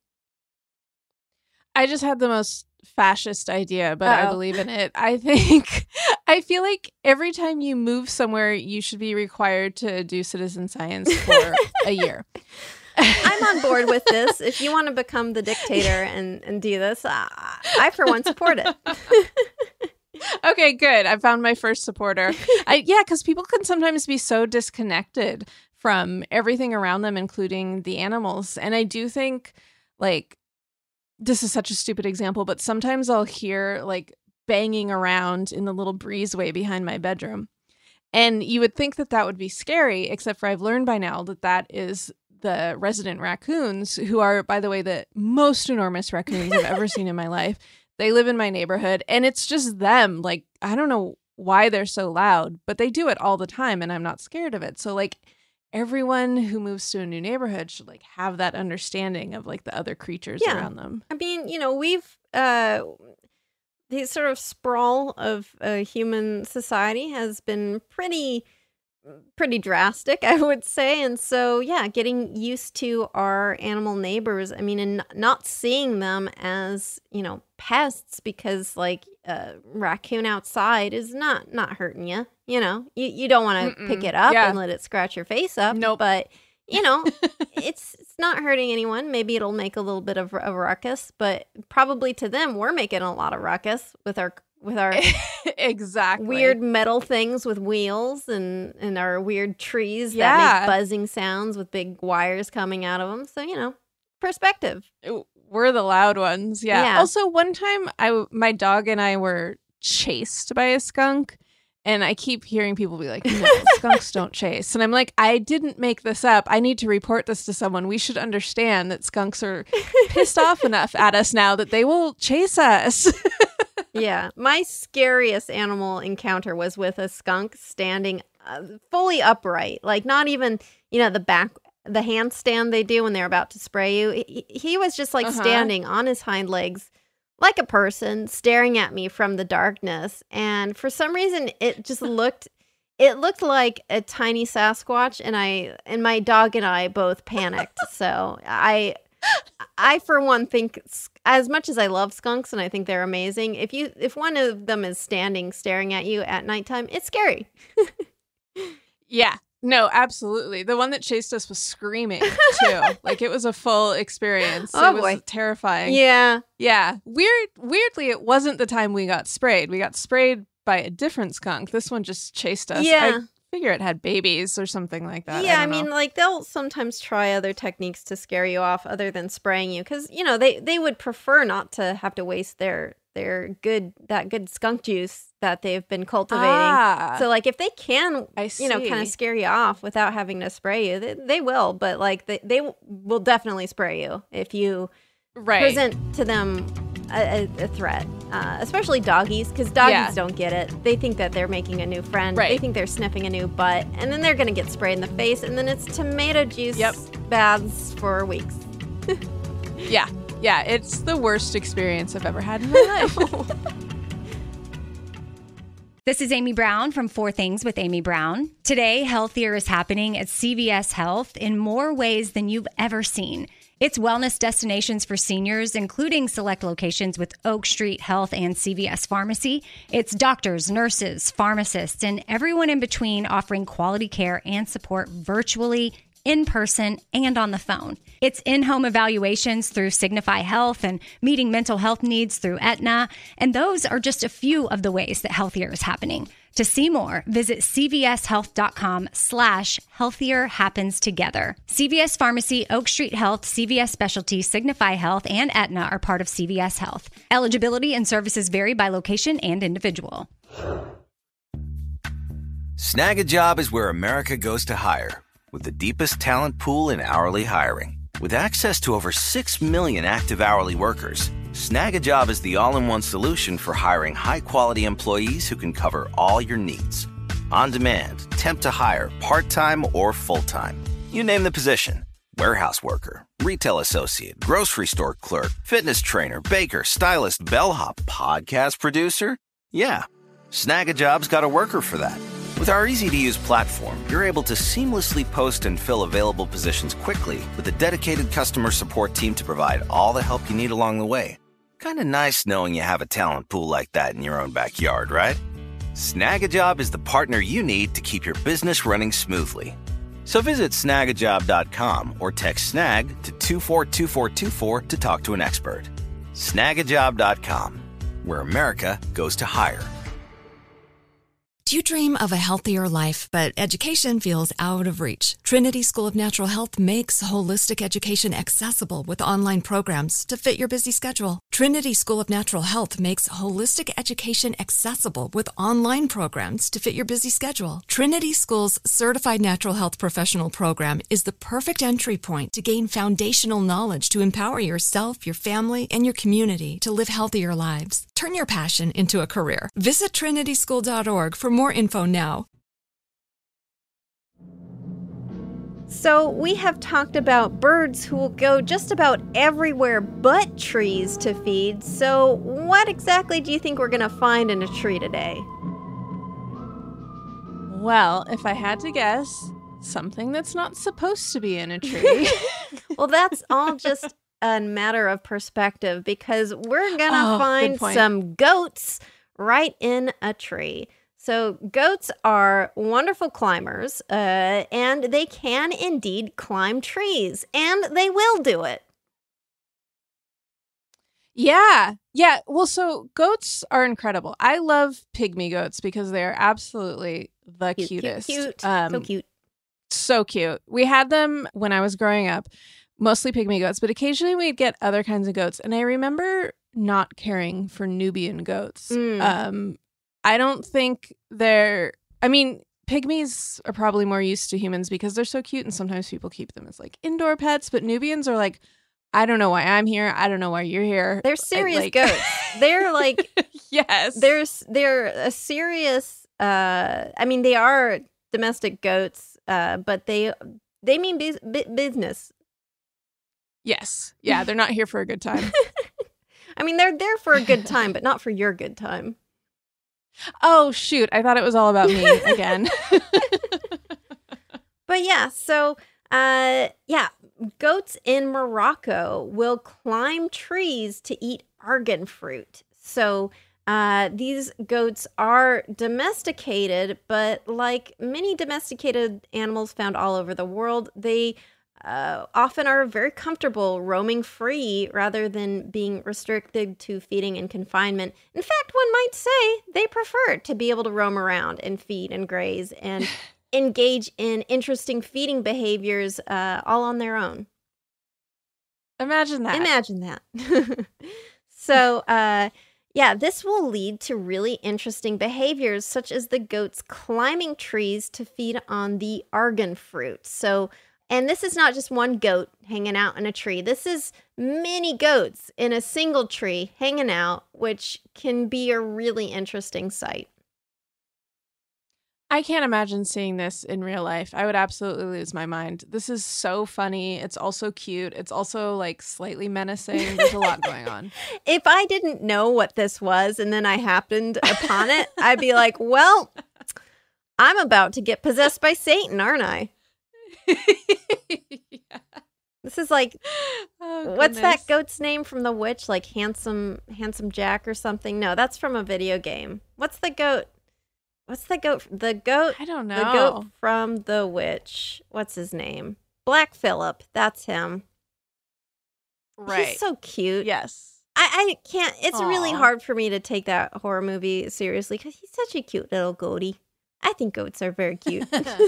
I just had the most fascist idea, but Uh-oh. I believe in it. I think, I feel like every time you move somewhere, you should be required to do citizen science for a year. I'm on board with this. If you want to become the dictator and, and do this, uh, I, for one, support it. Okay, good. I found my first supporter. I, yeah, because people can sometimes be so disconnected from everything around them, including the animals. And I do think, like, this is such a stupid example, but sometimes I'll hear, like, banging around in the little breezeway behind my bedroom. And you would think that that would be scary, except for I've learned by now that that is the resident raccoons, who are, by the way, the most enormous raccoons I've ever seen in my life. They live in my neighborhood, and it's just them. Like, I don't know why they're so loud, but they do it all the time, and I'm not scared of it. So, like, everyone who moves to a new neighborhood should, like, have that understanding of, like, the other creatures Yeah. around them. I mean, you know, we've, uh, the sort of sprawl of uh, human society has been pretty, pretty drastic, I would say. And so, yeah, getting used to our animal neighbors, I mean, and not seeing them as, you know, pests, because like a raccoon outside is not, not hurting you. You know, you, you don't want to pick it up Yeah. and let it scratch your face up. Nope. But, you know, it's it's not hurting anyone. Maybe it'll make a little bit of a ruckus, but probably to them, we're making a lot of ruckus with our with our Exactly. weird metal things with wheels and, and our weird trees that Yeah. make buzzing sounds with big wires coming out of them. So, you know, perspective. We're the loud ones. Yeah. Yeah. Also, one time I my dog and I were chased by a skunk, and I keep hearing people be like, "No, skunks don't chase." And I'm like, "I didn't make this up. I need to report this to someone. We should understand that skunks are pissed off enough at us now that they will chase us." Yeah. My scariest animal encounter was with a skunk standing uh, fully upright, like not even, you know, the back, the handstand they do when they're about to spray you. He, he was just like Uh-huh. standing on his hind legs like a person, staring at me from the darkness. And for some reason, it just looked, it looked like a tiny Sasquatch. And I, and my dog and I both panicked. So I, I, for one, think s- as much as I love skunks and I think they're amazing, if you, if one of them is standing staring at you at nighttime, it's scary. Yeah. No, absolutely. The one that chased us was screaming too. Like, it was a full experience. Oh, it was boy. terrifying. Yeah. Yeah. Weird weirdly, it wasn't the time we got sprayed. We got sprayed by a different skunk. This one just chased us. Yeah. I figure it had babies or something like that. Yeah, I, don't mean, know. like they'll sometimes try other techniques to scare you off other than spraying you, because you know they they would prefer not to have to waste their their good that good skunk juice that they've been cultivating. Ah. So like if they can, I you know, kind of see. scare you off without having to spray you, they, they will. But like they they will definitely spray you if you Right. present to them a, a, a threat, uh, especially doggies, because doggies Yeah. don't get it. They think that they're making a new friend. Right. They think they're sniffing a new butt, and then they're going to get sprayed in the face, and then it's tomato juice Yep. baths for weeks. Yeah. Yeah. It's the worst experience I've ever had in my life. This is Amy Brown from Four Things with Amy Brown. Today, Healthier is happening at C V S Health in more ways than you've ever seen. It's wellness destinations for seniors, including select locations with Oak Street Health and C V S Pharmacy. It's doctors, nurses, pharmacists, and everyone in between offering quality care and support virtually, in person, and on the phone. It's in-home evaluations through Signify Health and meeting mental health needs through Aetna. And those are just a few of the ways that Healthier is happening. To see more, visit cvshealth.com slash healthier happens together. C V S Pharmacy, Oak Street Health, C V S Specialty, Signify Health, and Aetna are part of C V S Health. Eligibility and services vary by location and individual. Snag a Job is where America goes to hire, with the deepest talent pool in hourly hiring. With access to over six million active hourly workers, Snag a Job is the all-in-one solution for hiring high-quality employees who can cover all your needs. On demand, temp to hire, part-time or full-time. You name the position. Warehouse worker, retail associate, grocery store clerk, fitness trainer, baker, stylist, bellhop, podcast producer. Yeah, Snag a Job's got a worker for that. With our easy-to-use platform, you're able to seamlessly post and fill available positions quickly with a dedicated customer support team to provide all the help you need along the way. Kind of nice knowing you have a talent pool like that in your own backyard, right? Snag a Job is the partner you need to keep your business running smoothly. So visit snag a job dot com or text snag to two four two four two four to talk to an expert. snag a job dot com, where America goes to hire. Do you dream of a healthier life, but education feels out of reach? Trinity School of Natural Health makes holistic education accessible with online programs to fit your busy schedule. Trinity School of Natural Health makes holistic education accessible with online programs to fit your busy schedule. Trinity School's Certified Natural Health Professional Program is the perfect entry point to gain foundational knowledge to empower yourself, your family, and your community to live healthier lives. Turn your passion into a career. Visit trinity school dot org for more info now. So we have talked about birds who will go just about everywhere but trees to feed. So what exactly do you think we're going to find in a tree today? Well, if I had to guess, something that's not supposed to be in a tree. Well, that's all just a matter of perspective, because we're going to Oh, find good point. some goats right in a tree. So goats are wonderful climbers, uh, and they can indeed climb trees, and they will do it. Yeah. Yeah. Well, so goats are incredible. I love pygmy goats because they are absolutely the Cute, cute, cutest. cute. Um, So cute. So cute. We had them when I was growing up, mostly pygmy goats, but occasionally we'd get other kinds of goats. And I remember not caring for Nubian goats. Mm. Um, I don't think they're, I mean, pygmies are probably more used to humans because they're so cute, and sometimes people keep them as like indoor pets, but Nubians are like, I don't know why I'm here. I don't know why you're here. They're serious like- goats. They're like, Yes. there's they're a serious. Uh, I mean, they are domestic goats, uh, but they they mean bus- bu- business. Yes. Yeah, they're not here for a good time. I mean, they're there for a good time, but not for your good time. Oh, shoot. I thought it was all about me again. But yeah, so uh, yeah, goats in Morocco will climb trees to eat argan fruit. So uh, these goats are domesticated, but like many domesticated animals found all over the world, they uh, often are very comfortable roaming free rather than being restricted to feeding in confinement. In fact, one might say they prefer to be able to roam around and feed and graze and engage in interesting feeding behaviors uh, all on their own. Imagine that. Imagine that. So, uh, yeah, this will lead to really interesting behaviors, such as the goats climbing trees to feed on the argan fruit. So, and this is not just one goat hanging out in a tree. This is many goats in a single tree hanging out, which can be a really interesting sight. I can't imagine seeing this in real life. I would absolutely lose my mind. This is so funny. It's also cute. It's also like slightly menacing. There's a lot going on. If I didn't know what this was and then I happened upon it, I'd be like, well, I'm about to get possessed by Satan, aren't I? Yeah. This is like, Oh, what's that goodness. goat's name from The Witch? Like Handsome Handsome Jack or something? No, that's from a video game. What's the goat? What's the goat? The goat. I don't know. The goat from The Witch. What's his name? Black Phillip. That's him. Right. He's so cute. Yes. I, I can't. It's really Aw. hard for me to take that horror movie seriously because he's such a cute little goatie. I think goats are very cute.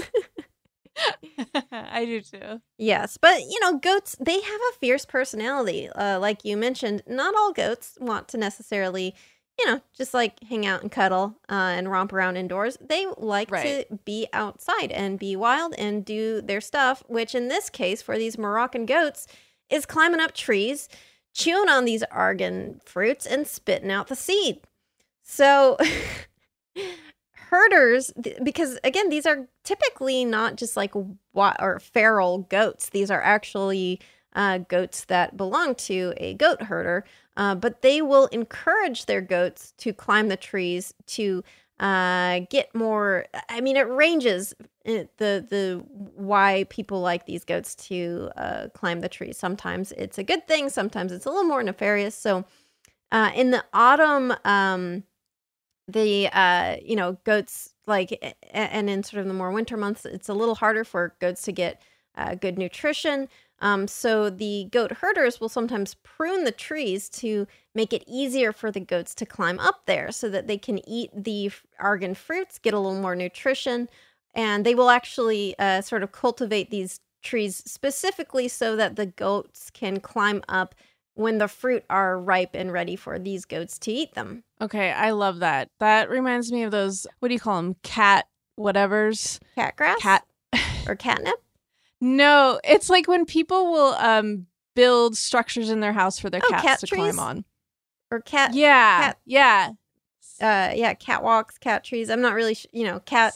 I do too. Yes, but you know, goats, they have a fierce personality. Uh, like you mentioned, not all goats want to necessarily, you know, just like hang out and cuddle uh, and romp around indoors. They like Right. to be outside and be wild and do their stuff, which in this case, for these Moroccan goats, is climbing up trees, chewing on these argan fruits, and spitting out the seed. So herders, th- because again, these are typically not just like wa- or feral goats. These are actually uh, goats that belong to a goat herder, uh, but they will encourage their goats to climb the trees to uh, get more. I mean, it ranges uh, the the why people like these goats to uh, climb the trees. Sometimes it's a good thing. Sometimes it's a little more nefarious. So uh, in the autumn, um, the uh, you know goats like, and in sort of the more winter months, it's a little harder for goats to get uh, good nutrition. Um, so the goat herders will sometimes prune the trees to make it easier for the goats to climb up there so that they can eat the argan fruits, get a little more nutrition, and they will actually uh, sort of cultivate these trees specifically so that the goats can climb up when the fruit are ripe and ready for these goats to eat them. Okay, I love that. That reminds me of those, what do you call them? Cat whatevers? Cat grass? Cat. Or catnip? No, it's like when people will um build structures in their house for their Oh, cats cat to trees? climb on. Or cat... Yeah, cat- yeah. Uh, yeah, catwalks, cat trees. I'm not really, sh- you know, cat...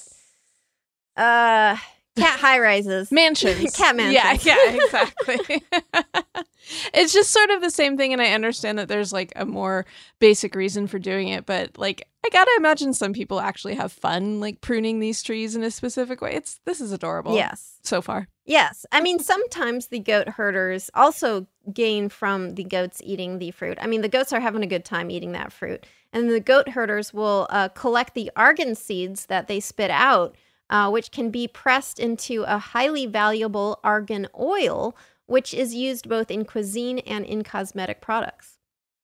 Uh... Cat high rises. Mansions. Cat mansions. Yeah, yeah, exactly. It's just sort of the same thing, and I understand that there's like a more basic reason for doing it, but like I gotta imagine some people actually have fun like pruning these trees in a specific way. It's this is adorable. Yes. So far. Yes. I mean, sometimes the goat herders also gain from the goats eating the fruit. I mean, the goats are having a good time eating that fruit. And the goat herders will uh, collect the argan seeds that they spit out, Uh, which can be pressed into a highly valuable argan oil, which is used both in cuisine and in cosmetic products.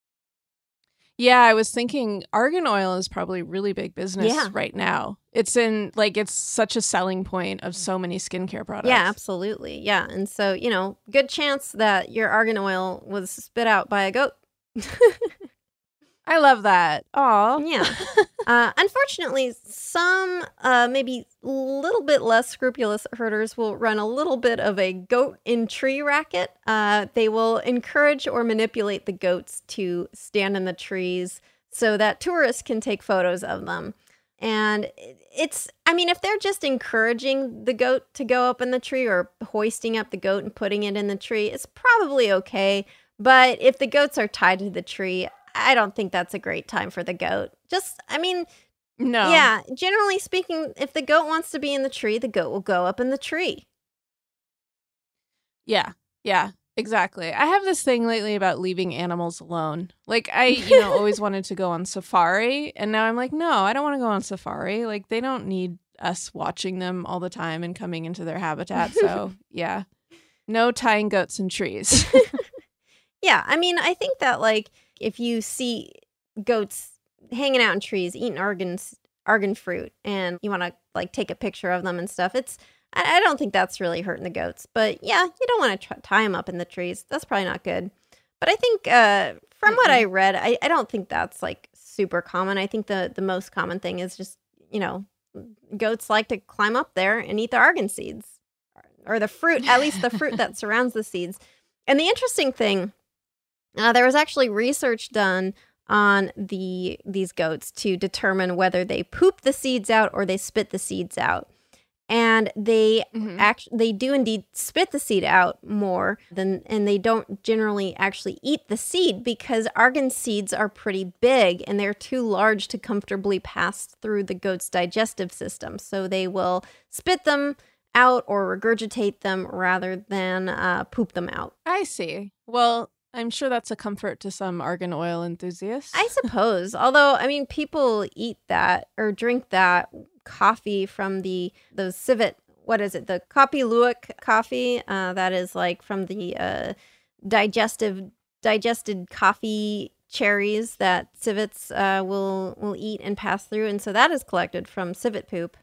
Yeah, I was thinking argan oil is probably really big business Yeah. right now. It's in, like, it's such a selling point of so many skincare products. Yeah, absolutely. Yeah. And so, you know, good chance that your argan oil was spit out by a goat. I love that. Aw. Yeah. Uh, unfortunately, some uh, maybe a little bit less scrupulous herders will run a little bit of a goat in tree racket. Uh, they will encourage or manipulate the goats to stand in the trees so that tourists can take photos of them. And it's, I mean, if they're just encouraging the goat to go up in the tree or hoisting up the goat and putting it in the tree, it's probably okay. But if the goats are tied to the tree, I don't think that's a great time for the goat. Just, I mean, No. yeah, generally speaking, if the goat wants to be in the tree, the goat will go up in the tree. Yeah. Yeah. Exactly. I have this thing lately about leaving animals alone. Like, I, you know, always wanted to go on safari, and now I'm like, no, I don't want to go on safari. Like, they don't need us watching them all the time and coming into their habitat. So, yeah. No tying goats in trees. Yeah, I mean, I think that, like, if you see goats hanging out in trees, eating argans, argan fruit, and you want to, like, take a picture of them and stuff, it's, I, I don't think that's really hurting the goats. But, yeah, you don't want to tr- tie them up in the trees. That's probably not good. But I think, uh, from mm-hmm. what I read, I, I don't think that's, like, super common. I think the, the most common thing is just, you know, goats like to climb up there and eat the argan seeds. Or the fruit, at least the fruit that surrounds the seeds. And the interesting thing... Uh, there was actually research done on the these goats to determine whether they poop the seeds out or they spit the seeds out. And they mm-hmm. act they do indeed spit the seed out more than, and they don't generally actually eat the seed because argan seeds are pretty big and they're too large to comfortably pass through the goat's digestive system. So they will spit them out or regurgitate them rather than uh, poop them out. I see. Well, I'm sure that's a comfort to some argan oil enthusiasts. I suppose. Although, I mean, people eat that or drink that coffee from the, the civet, what is it? The Kopi Luwak coffee. Uh, that is like from the uh, digestive, digested coffee cherries that civets uh, will, will eat and pass through. And so that is collected from civet poop.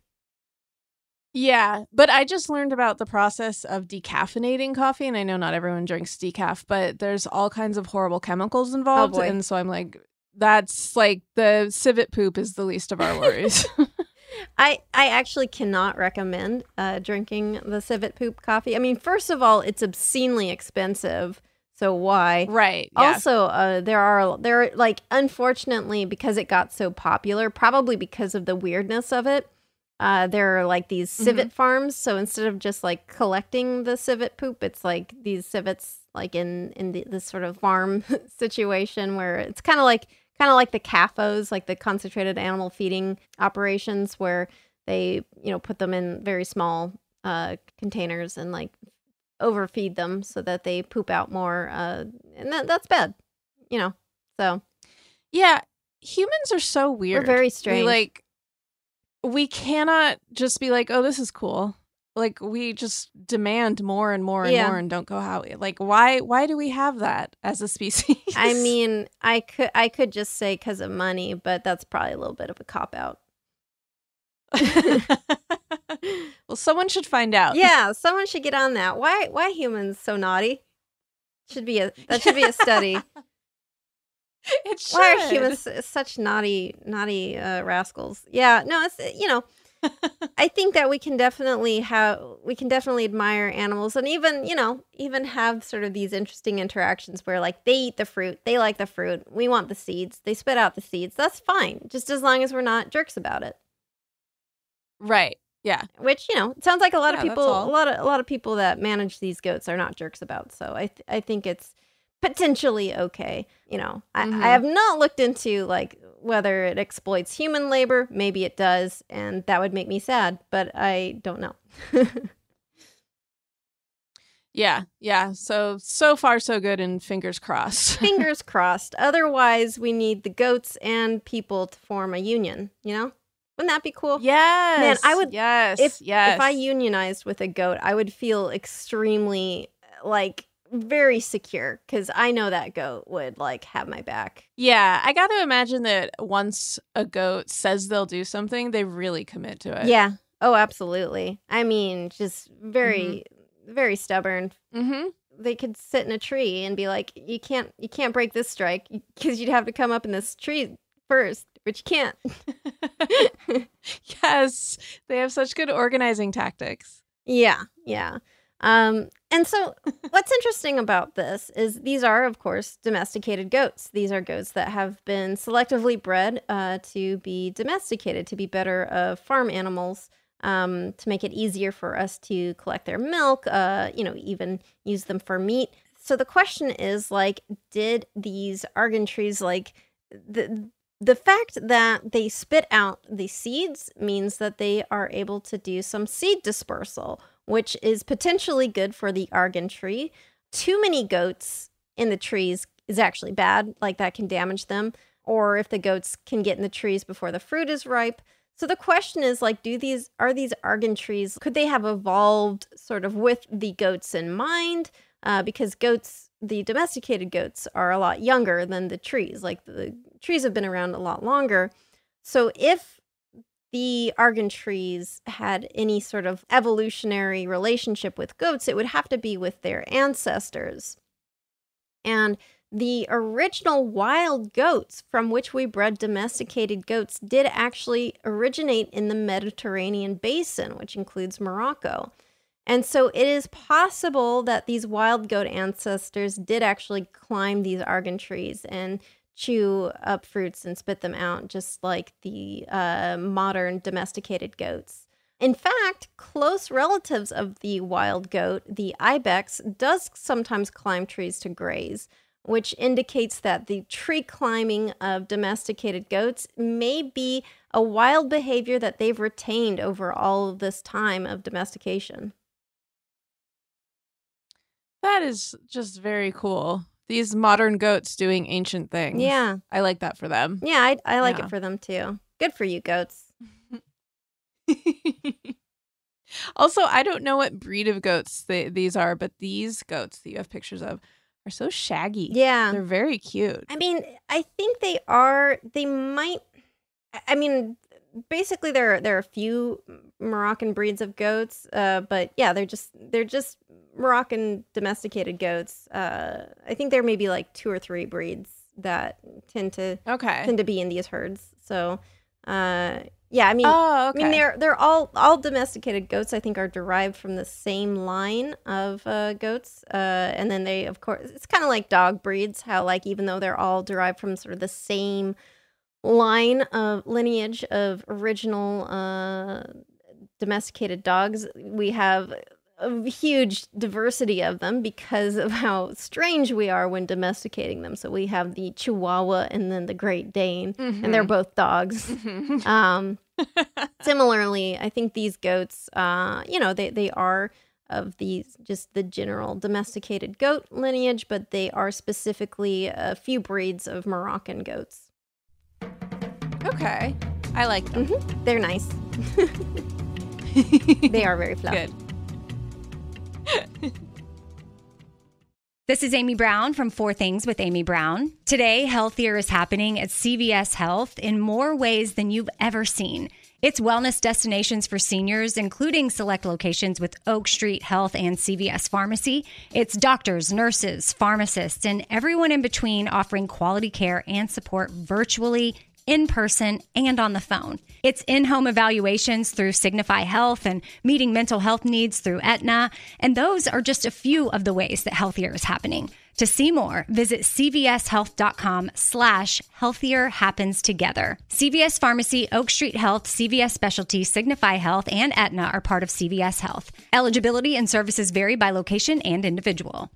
Yeah, but I just learned about the process of decaffeinating coffee, and I know not everyone drinks decaf, but there's all kinds of horrible chemicals involved, oh and so I'm like, that's like the civet poop is the least of our worries. I I actually cannot recommend uh, drinking the civet poop coffee. I mean, first of all, it's obscenely expensive, So why? Right. Yeah. Also, uh, there are there are, like, unfortunately, because it got so popular, probably because of the weirdness of it, uh, there are like these civet Mhm. farms. So instead of just like collecting the civet poop, it's like these civets like in in the, this sort of farm situation where it's kind of like kind of like the C A F Os, like the concentrated animal feeding operations, where they you know put them in very small uh, containers and like overfeed them so that they poop out more, uh, and that, that's bad, you know. So Yeah. Humans are so weird. we're very We strange. like, we cannot just be like, oh, this is cool. Like, we just demand more and more and Yeah. more and don't go how, like, why, why do we have that as a species? I mean, I could I could just say because of money, but that's probably a little bit of a cop out. Well, someone should find out. Yeah, someone should get on that. Why why humans so naughty? Should be a that should be a study. It should. Why are humans s- such naughty naughty uh, rascals? Yeah, no, it's you know, I think that we can definitely have we can definitely admire animals and even, you know, even have sort of these interesting interactions where like they eat the fruit, they like the fruit, we want the seeds, they spit out the seeds. That's fine, just as long as we're not jerks about it. Right. Yeah. Which, you know, it sounds like a lot Yeah, of that's people a all. lot of a lot of people that manage these goats are not jerks about. So I th- I think it's potentially okay. You know, I, Mhm. I have not looked into like whether it exploits human labor. Maybe it does, and that would make me sad, but I don't know. Yeah. Yeah. So, so far, so good, and fingers crossed. Fingers crossed. Otherwise, we need the goats and people to form a union, you know? Wouldn't that be cool? Yes. Man, I would- Yes. If yes. if I unionized with a goat, I would feel extremely like very secure because I know that goat would like have my back. Yeah. I got to imagine that once a goat says they'll do something, they really commit to it. Yeah. Oh, absolutely. I mean, just very, very stubborn. Mm-hmm. They could sit in a tree and be like, "You can't, you can't break this strike because you'd have to come up in this tree first, but you can't." Yes. They have such good organizing tactics. Yeah, yeah. Um, and so what's interesting about this is these are, of course, domesticated goats. These are goats that have been selectively bred uh, to be domesticated, to be better uh, farm animals, um, to make it easier for us to collect their milk, uh, you know, even use them for meat. So the question is, like, did these argan trees, like, the the fact that they spit out the seeds means that they are able to do some seed dispersal, which is potentially good for the argan tree. Too many goats in the trees is actually bad, like that can damage them, or if the goats can get in the trees before the fruit is ripe. So the question is, like, do these are these argan trees, could they have evolved sort of with the goats in mind? Uh, because goats, the domesticated goats, are a lot younger than the trees. Like, the trees have been around a lot longer. So if the argan trees had any sort of evolutionary relationship with goats, it would have to be with their ancestors. And the original wild goats from which we bred domesticated goats did actually originate in the Mediterranean basin, which includes Morocco. And so it is possible that these wild goat ancestors did actually climb these argan trees and chew up fruits and spit them out, just like the uh, modern domesticated goats. In fact, close relatives of the wild goat, the ibex, does sometimes climb trees to graze, which indicates that the tree climbing of domesticated goats may be a wild behavior that they've retained over all of this time of domestication. That is just very cool. These modern goats doing ancient things. Yeah. I like that for them. Yeah, I, I like Yeah. it for them too. Good for you, goats. Also, I don't know what breed of goats they, these are, but these goats that you have pictures of are so shaggy. Yeah. They're very cute. I mean, I think they are, they might, I mean, basically there, there are a few Moroccan breeds of goats, uh, but yeah, they're just, they're just Moroccan domesticated goats. Uh, I think there may be like two or three breeds that tend to, Okay. tend to be in these herds. So, Uh, yeah, I mean, Oh, okay. I mean, they're they're all all domesticated goats. I think are derived from the same line of uh, goats, uh, and then they, of course, it's kind of like dog breeds. How like even though they're all derived from sort of the same line of lineage of original uh, domesticated dogs, we have a huge diversity of them because of how strange we are when domesticating them. So we have the Chihuahua and then the Great Dane, Mhm. and they're both dogs. Mhm. Um, similarly, I think these goats, uh, you know, they, they are of these just the general domesticated goat lineage, but they are specifically a few breeds of Moroccan goats. Okay. I like them. hmm They're nice. They are very fluffy. Good. This is Amy Brown from Four Things with Amy Brown. Today, healthier is happening at C V S Health in more ways than you've ever seen. It's wellness destinations for seniors, including select locations with Oak Street Health and C V S Pharmacy. It's doctors, nurses, pharmacists, and everyone in between offering quality care and support virtually, in person, and on the phone. It's in-home evaluations through Signify Health and meeting mental health needs through Aetna. And those are just a few of the ways that healthier is happening. To see more, visit cvshealth.com slash healthier happens together. C V S Pharmacy, Oak Street Health, C V S Specialty, Signify Health, and Aetna are part of C V S Health. Eligibility and services vary by location and individual.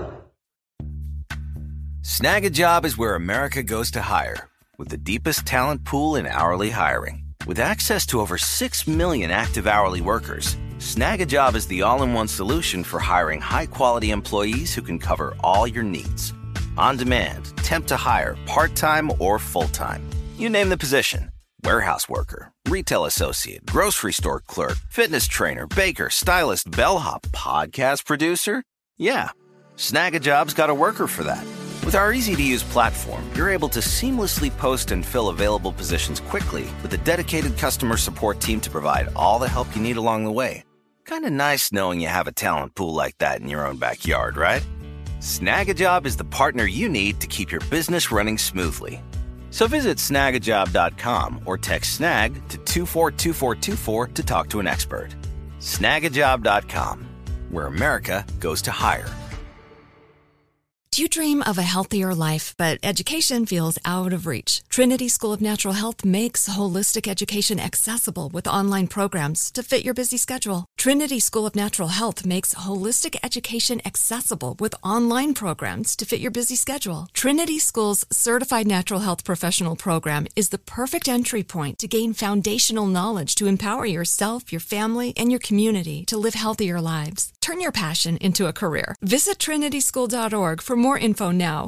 Snag a Job is where America goes to hire, with the deepest talent pool in hourly hiring. With access to over six million active hourly workers, Snag a Job is the all-in-one solution for hiring high-quality employees who can cover all your needs. On demand, temp to hire, part-time or full-time. You name the position. Warehouse worker, retail associate, grocery store clerk, fitness trainer, baker, stylist, bellhop, podcast producer. Yeah, Snag a Job's got a worker for that. With our easy-to-use platform, you're able to seamlessly post and fill available positions quickly with a dedicated customer support team to provide all the help you need along the way. Kind of nice knowing you have a talent pool like that in your own backyard, right? Snag a Job is the partner you need to keep your business running smoothly. So visit snag a job dot com or text SNAG to two four two four two four to talk to an expert. snag a job dot com, where America goes to hire. Do you dream of a healthier life, but education feels out of reach? Trinity School of Natural Health makes holistic education accessible with online programs to fit your busy schedule. Trinity School of Natural Health makes holistic education accessible with online programs to fit your busy schedule. Trinity School's Certified Natural Health Professional Program is the perfect entry point to gain foundational knowledge to empower yourself, your family, and your community to live healthier lives. Turn your passion into a career. Visit trinity school dot org for more info now.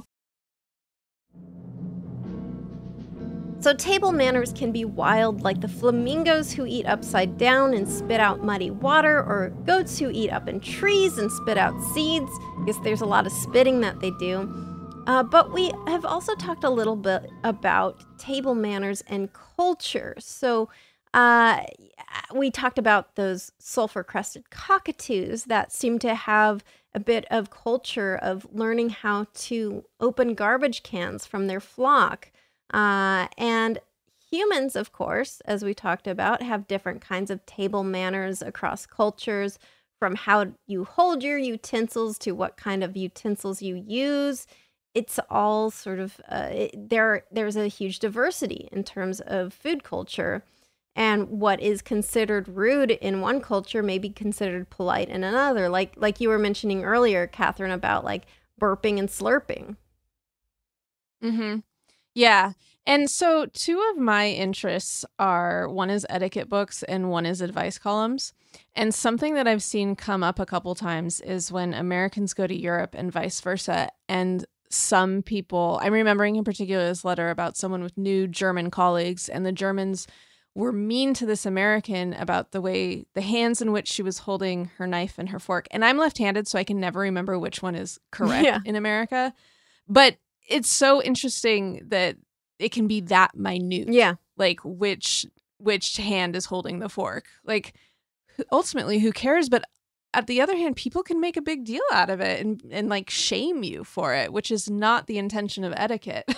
So table manners can be wild, like the flamingos who eat upside down and spit out muddy water, or goats who eat up in trees and spit out seeds. I guess there's a lot of spitting that they do. Uh, but we have also talked a little bit about table manners and culture. So uh, we talked about those sulfur-crested cockatoos that seem to have a bit of culture of learning how to open garbage cans from their flock. Uh, and humans, of course, as we talked about, have different kinds of table manners across cultures, from how you hold your utensils to what kind of utensils you use. It's all sort of, uh, it, there. there's a huge diversity in terms of food culture. And what is considered rude in one culture may be considered polite in another. Like like you were mentioning earlier, Catherine, about like burping and slurping. Mm-hmm. Yeah. And so two of my interests are, one is etiquette books and one is advice columns. And something that I've seen come up a couple times is when Americans go to Europe and vice versa. And some people, I'm remembering in particular this letter about someone with new German colleagues, and the Germans were mean to this American about the way, the hands in which she was holding her knife and her fork. And I'm left-handed, so I can never remember which one is correct Yeah. in America. But it's so interesting that it can be that minute. Yeah. Like which which hand is holding the fork. Like ultimately, who cares? But at the other hand, people can make a big deal out of it and, and like shame you for it, which is not the intention of etiquette.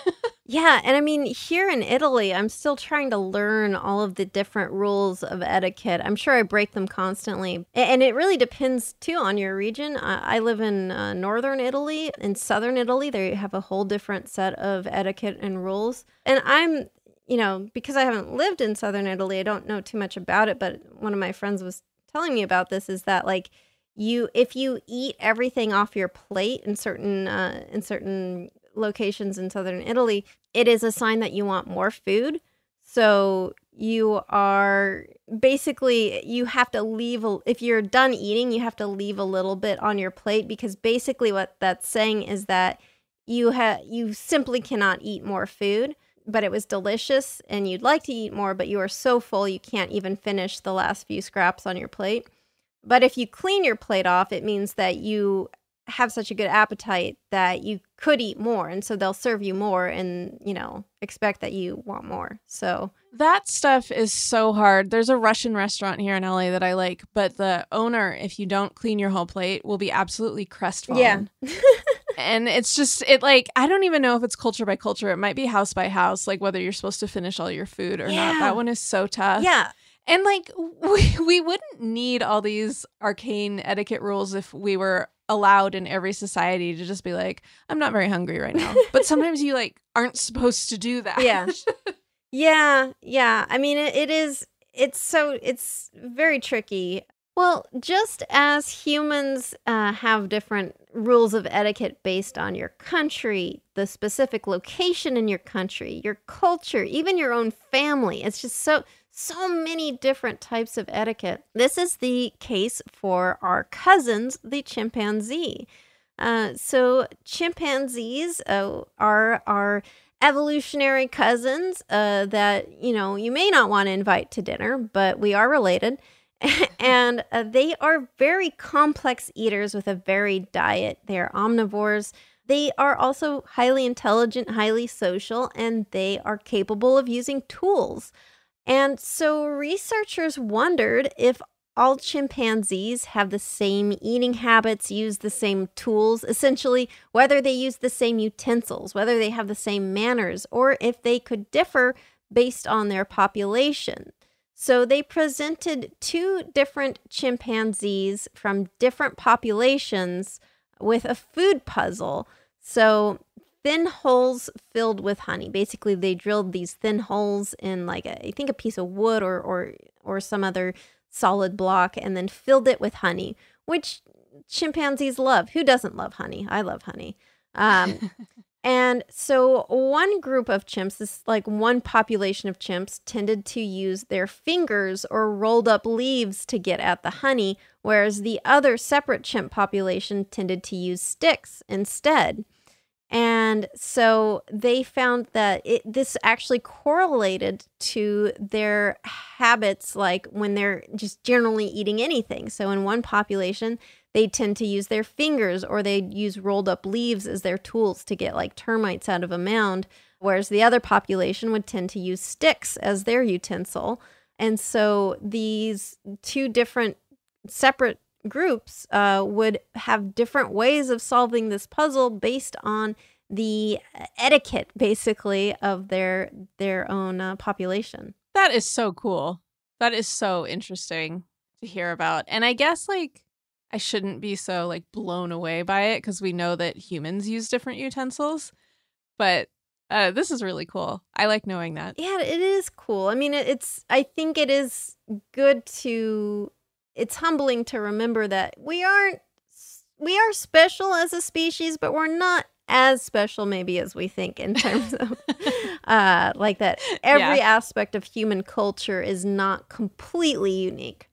Yeah, and I mean, here in Italy, I'm still trying to learn all of the different rules of etiquette. I'm sure I break them constantly. A- And it really depends, too, on your region. I, I live in uh, northern Italy. In southern Italy, they have a whole different set of etiquette and rules. And I'm, you know, because I haven't lived in southern Italy, I don't know too much about it, but one of my friends was telling me about this, is that, like, you, if you eat everything off your plate in certain, uh, in certain locations in southern Italy, it is a sign that you want more food. So you are basically, you have to leave, a, if you're done eating, you have to leave a little bit on your plate, because basically what that's saying is that you have you simply cannot eat more food, but it was delicious and you'd like to eat more, but you are so full you can't even finish the last few scraps on your plate. But if you clean your plate off, it means that you have such a good appetite that you could eat more, and so they'll serve you more and, you know, expect that you want more. So that stuff is so hard. There's a Russian restaurant here in L A that I like, but the owner, if you don't clean your whole plate, will be absolutely crestfallen. yeah. And it's just, it like, I don't even know if it's culture by culture. It might be house by house, like whether you're supposed to finish all your food or Yeah. not. That one is so tough. Yeah. And like, we, we wouldn't need all these arcane etiquette rules if we were allowed in every society to just be like, I'm not very hungry right now. But sometimes you like aren't supposed to do that. Yeah. Yeah. Yeah. I mean, it, it is, it's so, it's very tricky. Well, just as humans uh, have different rules of etiquette based on your country, the specific location in your country, your culture, even your own family, it's just so, so many different types of etiquette. This is the case for our cousins, the chimpanzee. Uh, so chimpanzees uh, are our evolutionary cousins uh, that, you know, you may not want to invite to dinner, but we are related. and uh, they are very complex eaters with a varied diet. They are omnivores. They are also highly intelligent, highly social, and they are capable of using tools. And so researchers wondered if all chimpanzees have the same eating habits, use the same tools, essentially whether they use the same utensils, whether they have the same manners, or if they could differ based on their population. So they presented two different chimpanzees from different populations with a food puzzle. So thin holes filled with honey. Basically, they drilled these thin holes in like a, I think a piece of wood or or or some other solid block, and then filled it with honey, which chimpanzees love. Who doesn't love honey? I love honey. Um, and so one group of chimps, this like one population of chimps, tended to use their fingers or rolled up leaves to get at the honey, whereas the other separate chimp population tended to use sticks instead. And so they found that it, this actually correlated to their habits, like when they're just generally eating anything. So in one population, they tend to use their fingers, or they use rolled up leaves as their tools to get like termites out of a mound, whereas the other population would tend to use sticks as their utensil. And so these two different separate groups uh, would have different ways of solving this puzzle based on the etiquette, basically, of their their own uh, population. That is so cool. That is so interesting to hear about. And I guess like I shouldn't be so like blown away by it because we know that humans use different utensils, but uh, this is really cool. I like knowing that. Yeah, it is cool. I mean, it, it's. I think it is good to. It's humbling to remember that we aren't. We are special as a species, but we're not as special maybe as we think in terms of uh, like that. Every Yeah. aspect of human culture is not completely unique.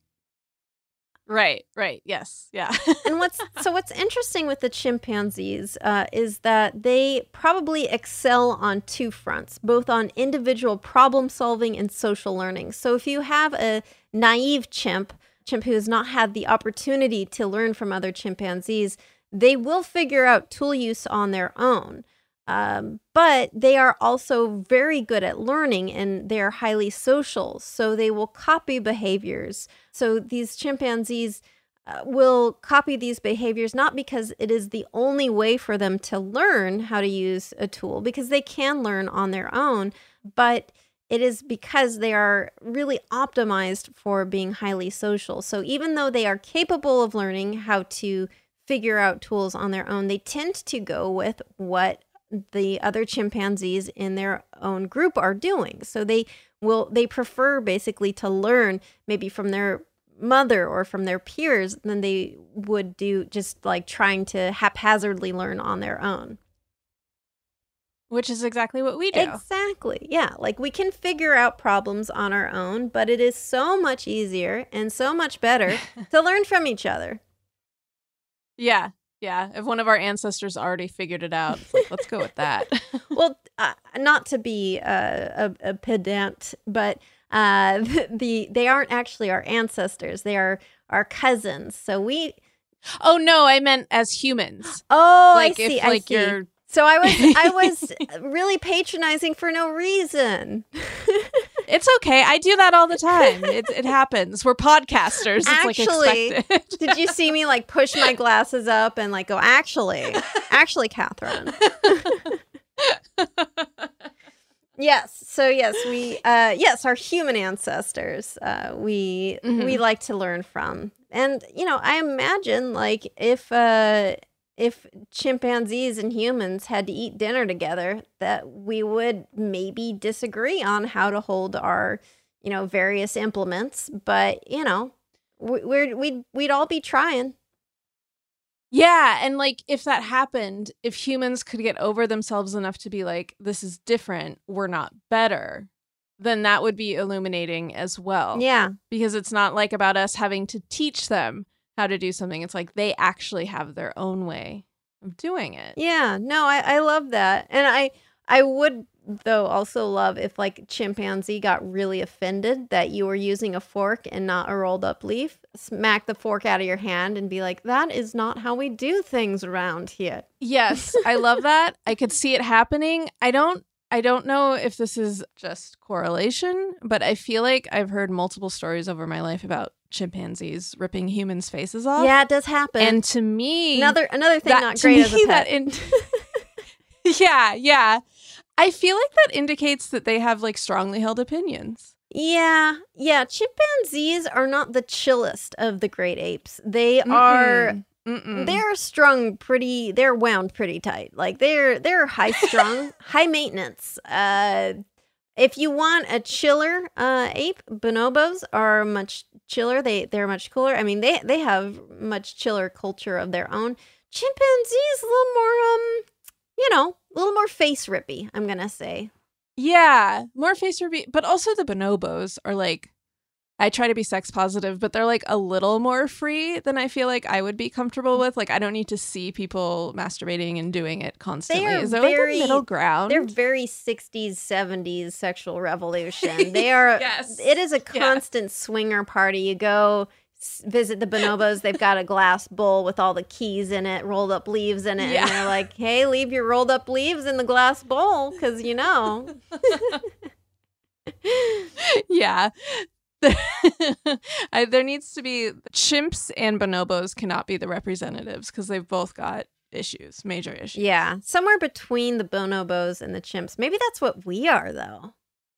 Right, right. Yes. Yeah. And what's so what's interesting with the chimpanzees uh, is that they probably excel on two fronts, both on individual problem solving and social learning. So if you have a naive chimp, chimp who has not had the opportunity to learn from other chimpanzees, they will figure out tool use on their own. Um, but they are also very good at learning, and they are highly social. So they will copy behaviors. So these chimpanzees uh, will copy these behaviors, not because it is the only way for them to learn how to use a tool, because they can learn on their own, but it is because they are really optimized for being highly social. So even though they are capable of learning how to figure out tools on their own, they tend to go with what the other chimpanzees in their own group are doing. So they will, they prefer basically to learn maybe from their mother or from their peers than they would do just like trying to haphazardly learn on their own. Which is exactly what we do. Exactly. Yeah. Like we can figure out problems on our own, but it is so much easier and so much better to learn from each other. Yeah. Yeah. If one of our ancestors already figured it out, it's like, let's go with that. Well, uh, not to be uh, a, a pedant, but uh, the, the they aren't actually our ancestors. They are our cousins. So we. Oh, no, I meant as humans. Oh, like I if, see. I like see. You're... So I was I was really patronizing for no reason. It's okay. I do that all the time. It, it happens. We're podcasters. It's actually, like expected. Did you see me like push my glasses up and like go, actually, actually, Catherine. Yes. So yes, we uh, yes, our human ancestors uh, we mm-hmm. we like to learn from, and you know, I imagine like if. Uh, If chimpanzees and humans had to eat dinner together, that we would maybe disagree on how to hold our, you know, various implements. But, you know, we're, we'd, we'd all be trying. Yeah. And like, if that happened, if humans could get over themselves enough to be like, this is different, we're not better, then that would be illuminating as well. Yeah. Because it's not like about us having to teach them how to do something. It's like they actually have their own way of doing it. Yeah, no, I, I love that. And I I would, though, also love if like chimpanzee got really offended that you were using a fork and not a rolled up leaf, smack the fork out of your hand and be like, that is not how we do things around here. Yes, I love that. I could see it happening. I don't I don't know if this is just correlation, but I feel like I've heard multiple stories over my life about chimpanzees ripping humans' faces off. Yeah, it does happen. And to me, another another thing that, not great as a pet. That in- yeah, yeah. I feel like that indicates that they have like strongly held opinions. Yeah, yeah. Chimpanzees are not the chillest of the great apes. They Mm-mm. are. Mm-mm. They're strung pretty, they're wound pretty tight. Like they're they're high strung, high maintenance. Uh, if you want a chiller uh, ape, bonobos are much chiller. They they're much cooler. I mean, they they have much chiller culture of their own. Chimpanzees a little more um, you know, a little more face rippy, I'm gonna say. Yeah, more face rippy, but also the bonobos are like, I try to be sex positive, but they're like a little more free than I feel like I would be comfortable with. Like, I don't need to see people masturbating and doing it constantly. They are Is there very, like a middle ground? They're very sixties, seventies sexual revolution. They are, yes. It is a constant yeah. swinger party. You go s- visit the bonobos. They've got a glass bowl with all the keys in it, rolled up leaves in it. Yeah. And they're like, hey, leave your rolled up leaves in the glass bowl because, you know. Yeah. I, there needs to be chimps and bonobos cannot be the representatives because they've both got issues, major issues. Yeah, somewhere between the bonobos and the chimps. Maybe that's what we are, though.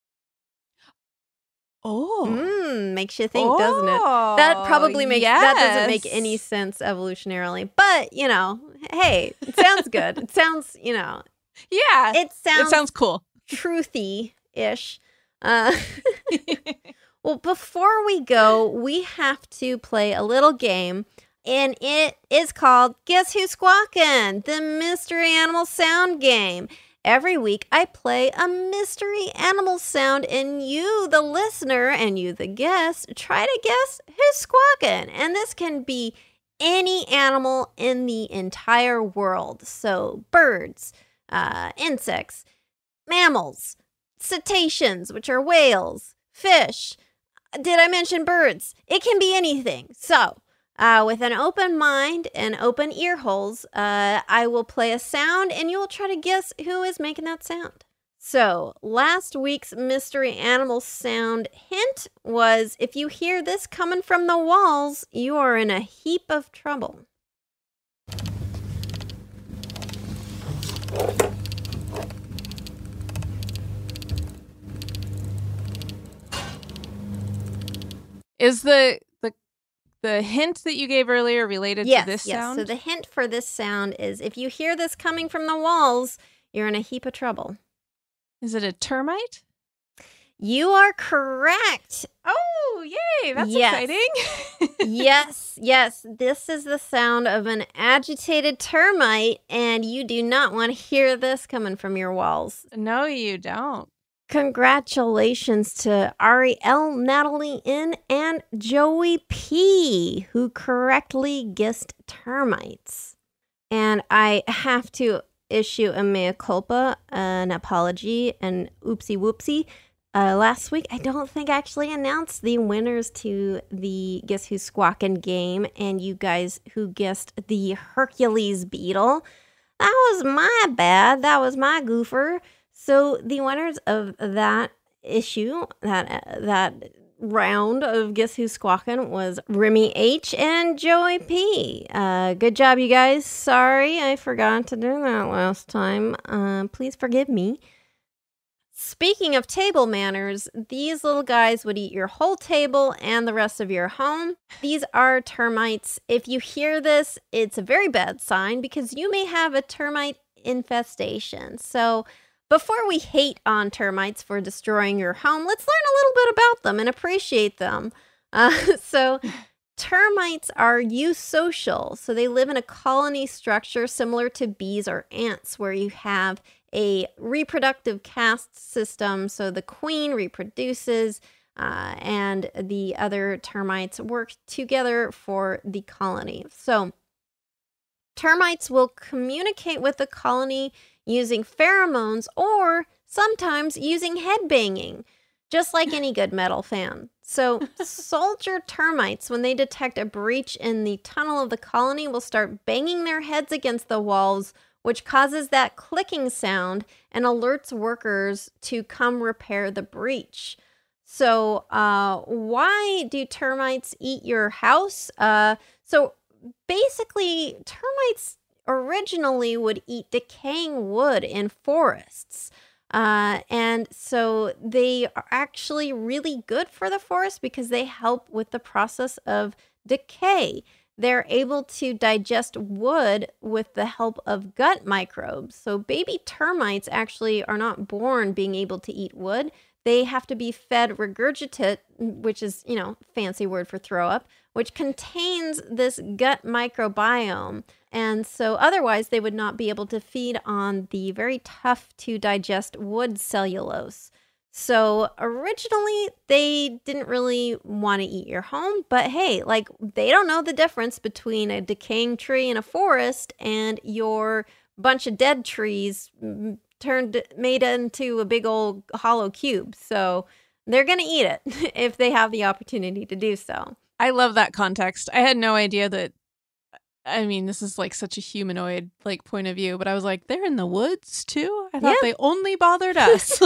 Oh, mm, makes you think, oh, doesn't it? That probably makes yes. that doesn't make any sense evolutionarily, but you know, hey, it sounds good. It sounds, you know, yeah, it sounds it sounds cool, truthy-ish. Uh, well, before we go, we have to play a little game, and it is called Guess Who's Squawking? The Mystery Animal Sound Game. Every week, I play a mystery animal sound, and you, the listener, and you, the guest, try to guess who's squawking. And this can be any animal in the entire world. So birds, uh, insects, mammals, cetaceans, which are whales, fish. Did I mention birds? It can be anything. So, uh, with an open mind and open ear holes, uh, I will play a sound and you will try to guess who is making that sound. So, last week's mystery animal sound hint was if you hear this coming from the walls, you are in a heap of trouble. Is the the the hint that you gave earlier related yes, to this yes. sound? So the hint for this sound is if you hear this coming from the walls, you're in a heap of trouble. Is it a termite? You are correct. Oh, yay. That's yes. exciting. yes, yes. This is the sound of an agitated termite, and you do not want to hear this coming from your walls. No, you don't. Congratulations to Ariel, Natalie N, and Joey P, who correctly guessed termites. And I have to issue a mea culpa, an apology, an oopsie whoopsie. Uh, last week, I don't think I actually announced the winners to the Guess Who's Squawking game, and you guys who guessed the Hercules beetle. That was my bad. That was my goofer. So the winners of that issue, that uh, that round of Guess Who's Squawking was Remy H and Joey P. Uh, good job, you guys. Sorry, I forgot to do that last time. Uh, please forgive me. Speaking of table manners, these little guys would eat your whole table and the rest of your home. These are termites. If you hear this, it's a very bad sign because you may have a termite infestation. So before we hate on termites for destroying your home, let's learn a little bit about them and appreciate them. Uh, so termites are eusocial. So they live in a colony structure similar to bees or ants, where you have a reproductive caste system. So the queen reproduces uh, and the other termites work together for the colony. So termites will communicate with the colony using pheromones or sometimes using head banging, just like any good metal fan. So soldier termites, when they detect a breach in the tunnel of the colony, will start banging their heads against the walls, which causes that clicking sound and alerts workers to come repair the breach. So uh, why do termites eat your house? Uh, so basically, termites originally would eat decaying wood in forests. Uh, and so they are actually really good for the forest because they help with the process of decay. They're able to digest wood with the help of gut microbes. So baby termites actually are not born being able to eat wood. They have to be fed regurgitate, which is, you know, fancy word for throw up, which contains this gut microbiome. And so otherwise they would not be able to feed on the very tough to digest wood cellulose. So originally they didn't really want to eat your home, but hey, like they don't know the difference between a decaying tree in a forest and your bunch of dead trees turned made into a big old hollow cube. So they're going to eat it if they have the opportunity to do so. I love that context. I had no idea that, I mean, this is like such a humanoid like point of view, but I was like, they're in the woods too? I thought yeah. they only bothered us.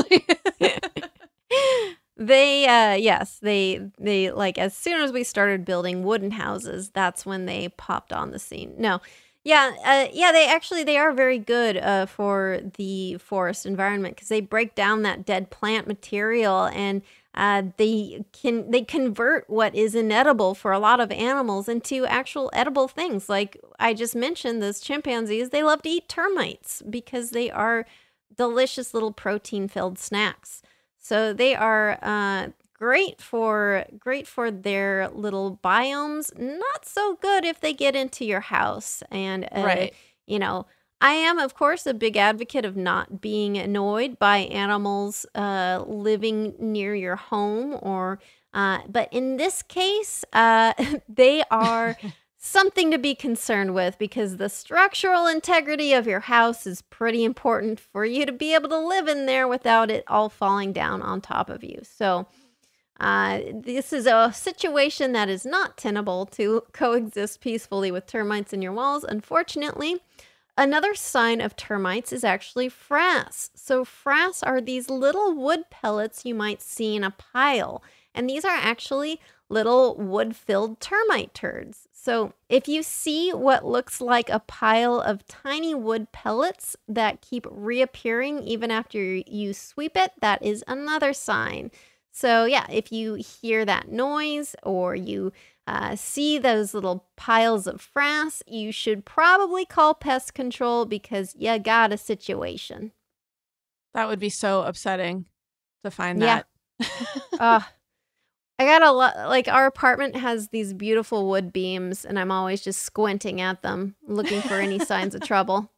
They, uh, yes, they, they like, as soon as we started building wooden houses, that's when they popped on the scene. No, yeah, uh, yeah, they actually, they are very good uh, for the forest environment because they break down that dead plant material and uh, they can, they convert what is inedible for a lot of animals into actual edible things. Like I just mentioned, those chimpanzees, they love to eat termites because they are delicious little protein-filled snacks. So they are uh, great for great for their little biomes. Not so good if they get into your house. And uh, right. you know, I am of course a big advocate of not being annoyed by animals uh, living near your home. Or, uh, but in this case, uh, they are something to be concerned with because the structural integrity of your house is pretty important for you to be able to live in there without it all falling down on top of you. So uh, this is a situation that is not tenable to coexist peacefully with termites in your walls, unfortunately. Another sign of termites is actually frass. So frass are these little wood pellets you might see in a pile. And these are actually little wood-filled termite turds. So if you see what looks like a pile of tiny wood pellets that keep reappearing even after you sweep it, that is another sign. So yeah, if you hear that noise or you uh, see those little piles of frass, you should probably call pest control because you got a situation. That would be so upsetting to find yeah. that. uh, I got a lot, like our apartment has these beautiful wood beams and I'm always just squinting at them, looking for any signs of trouble.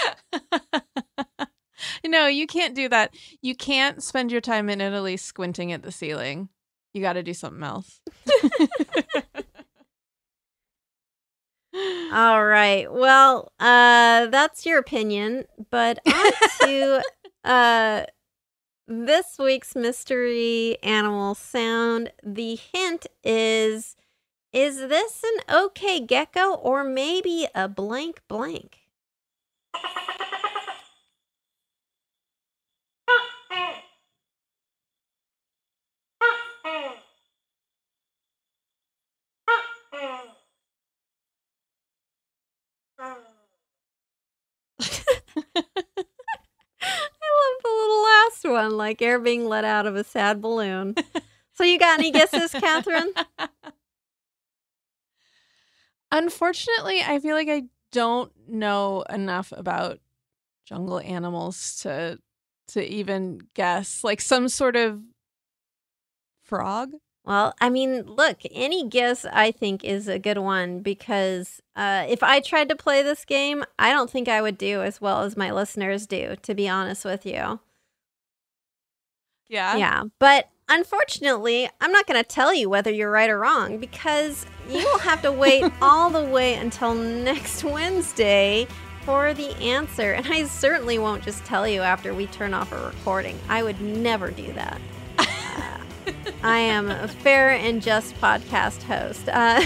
No, you can't do that. You can't spend your time in Italy squinting at the ceiling. You got to do something else. All right. Well, uh, that's your opinion, but on to uh, this week's mystery animal sound. The hint is, is this an okay gecko or maybe a blank blank? One, like air being let out of a sad balloon. So you got any guesses, Catherine? Unfortunately, I feel like I don't know enough about jungle animals to to even guess. Like some sort of frog? Well, I mean, look, any guess I think is a good one because uh, if I tried to play this game, I don't think I would do as well as my listeners do, to be honest with you. Yeah. Yeah. But unfortunately, I'm not going to tell you whether you're right or wrong because you will have to wait all the way until next Wednesday for the answer. And I certainly won't just tell you after we turn off a recording. I would never do that. Uh, I am a fair and just podcast host. Uh,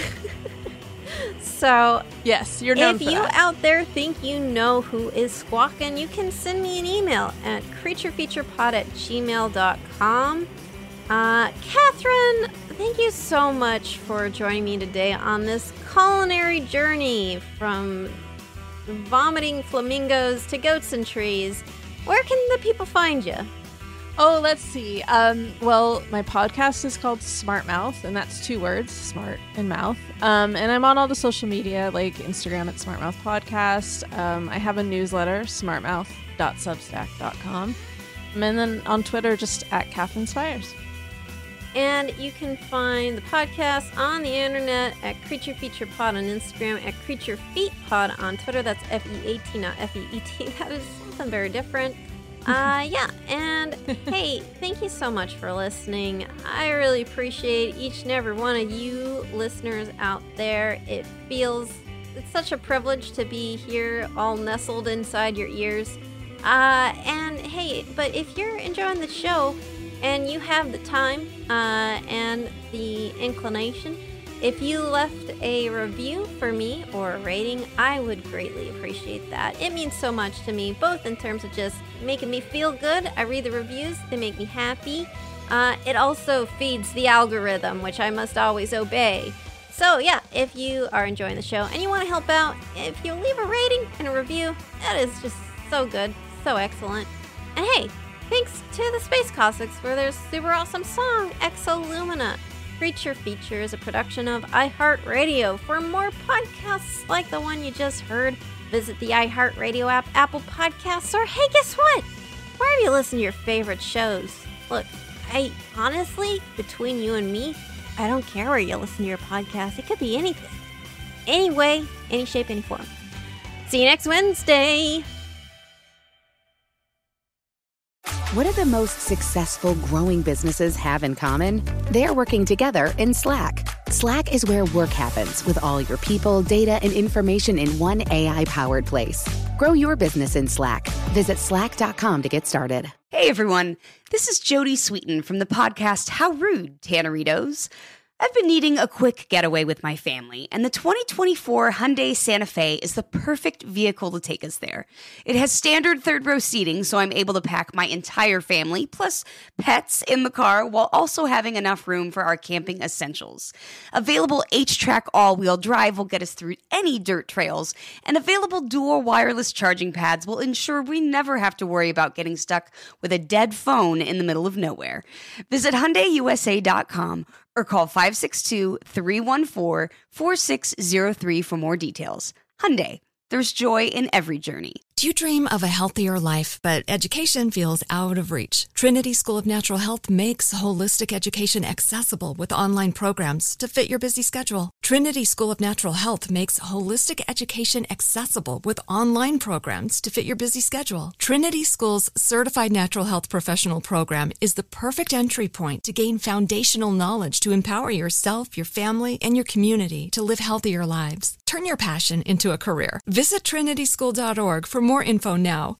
so, yes, you're known if for you that. out there think you know who is squawking, you can send me an email at creaturefeaturepod at gmail dot com. Uh, Catherine, thank you so much for joining me today on this culinary journey from vomiting flamingos to goats and trees. Where can the people find you? Oh, let's see. Um, well, my podcast is called Smart Mouth, and that's two words, smart and mouth. Um, and I'm on all the social media, like Instagram at Smart Mouth Podcast. Um, I have a newsletter, smartmouth dot substack dot com. And then on Twitter, just at Catherine Spires. And you can find the podcast on the internet at Creature Feature Pod on Instagram, at Creature Feet Pod on Twitter. That's F E A T, not F E E T. That is something very different. Uh, yeah, and hey, thank you so much for listening. I really appreciate each and every one of you listeners out there. It feels, it's such a privilege to be here all nestled inside your ears. Uh, and hey, but if you're enjoying the show and you have the time uh, and the inclination, if you left a review for me or a rating, I would greatly appreciate that. It means so much to me, both in terms of just making me feel good. I read the reviews, they make me happy. Uh, it also feeds the algorithm, which I must always obey. So yeah, if you are enjoying the show and you want to help out, if you leave a rating and a review, that is just so good, so excellent. And hey, thanks to the Space Cossacks for their super awesome song, Exolumina. Creature Feature is a production of iHeartRadio. For more podcasts like the one you just heard, visit the iHeartRadio app, Apple Podcasts, or hey, guess what? Wherever you listen to your favorite shows. Look, I honestly, between you and me, I don't care where you listen to your podcast. It could be anything. Any way, any shape, any form. See you next Wednesday. What do the most successful growing businesses have in common? They're working together in Slack. Slack is where work happens with all your people, data, and information in one A I-powered place. Grow your business in Slack. Visit slack dot com to get started. Hey, everyone. This is Jodie Sweetin from the podcast How Rude, Tanneritos. I've been needing a quick getaway with my family, and the twenty twenty-four Hyundai Santa Fe is the perfect vehicle to take us there. It has standard third-row seating, so I'm able to pack my entire family, plus pets, in the car, while also having enough room for our camping essentials. Available H-Track all-wheel drive will get us through any dirt trails, and available dual wireless charging pads will ensure we never have to worry about getting stuck with a dead phone in the middle of nowhere. Visit Hyundai U S A dot com or call five six two, three one four, four six zero three for more details. Hyundai, there's joy in every journey. Do you dream of a healthier life, but education feels out of reach? Trinity School of Natural Health makes holistic education accessible with online programs to fit your busy schedule. Trinity School of Natural Health makes holistic education accessible with online programs to fit your busy schedule. Trinity School's Certified Natural Health Professional Program is the perfect entry point to gain foundational knowledge to empower yourself, your family, and your community to live healthier lives. Turn your passion into a career. Visit trinity school dot org for more info now.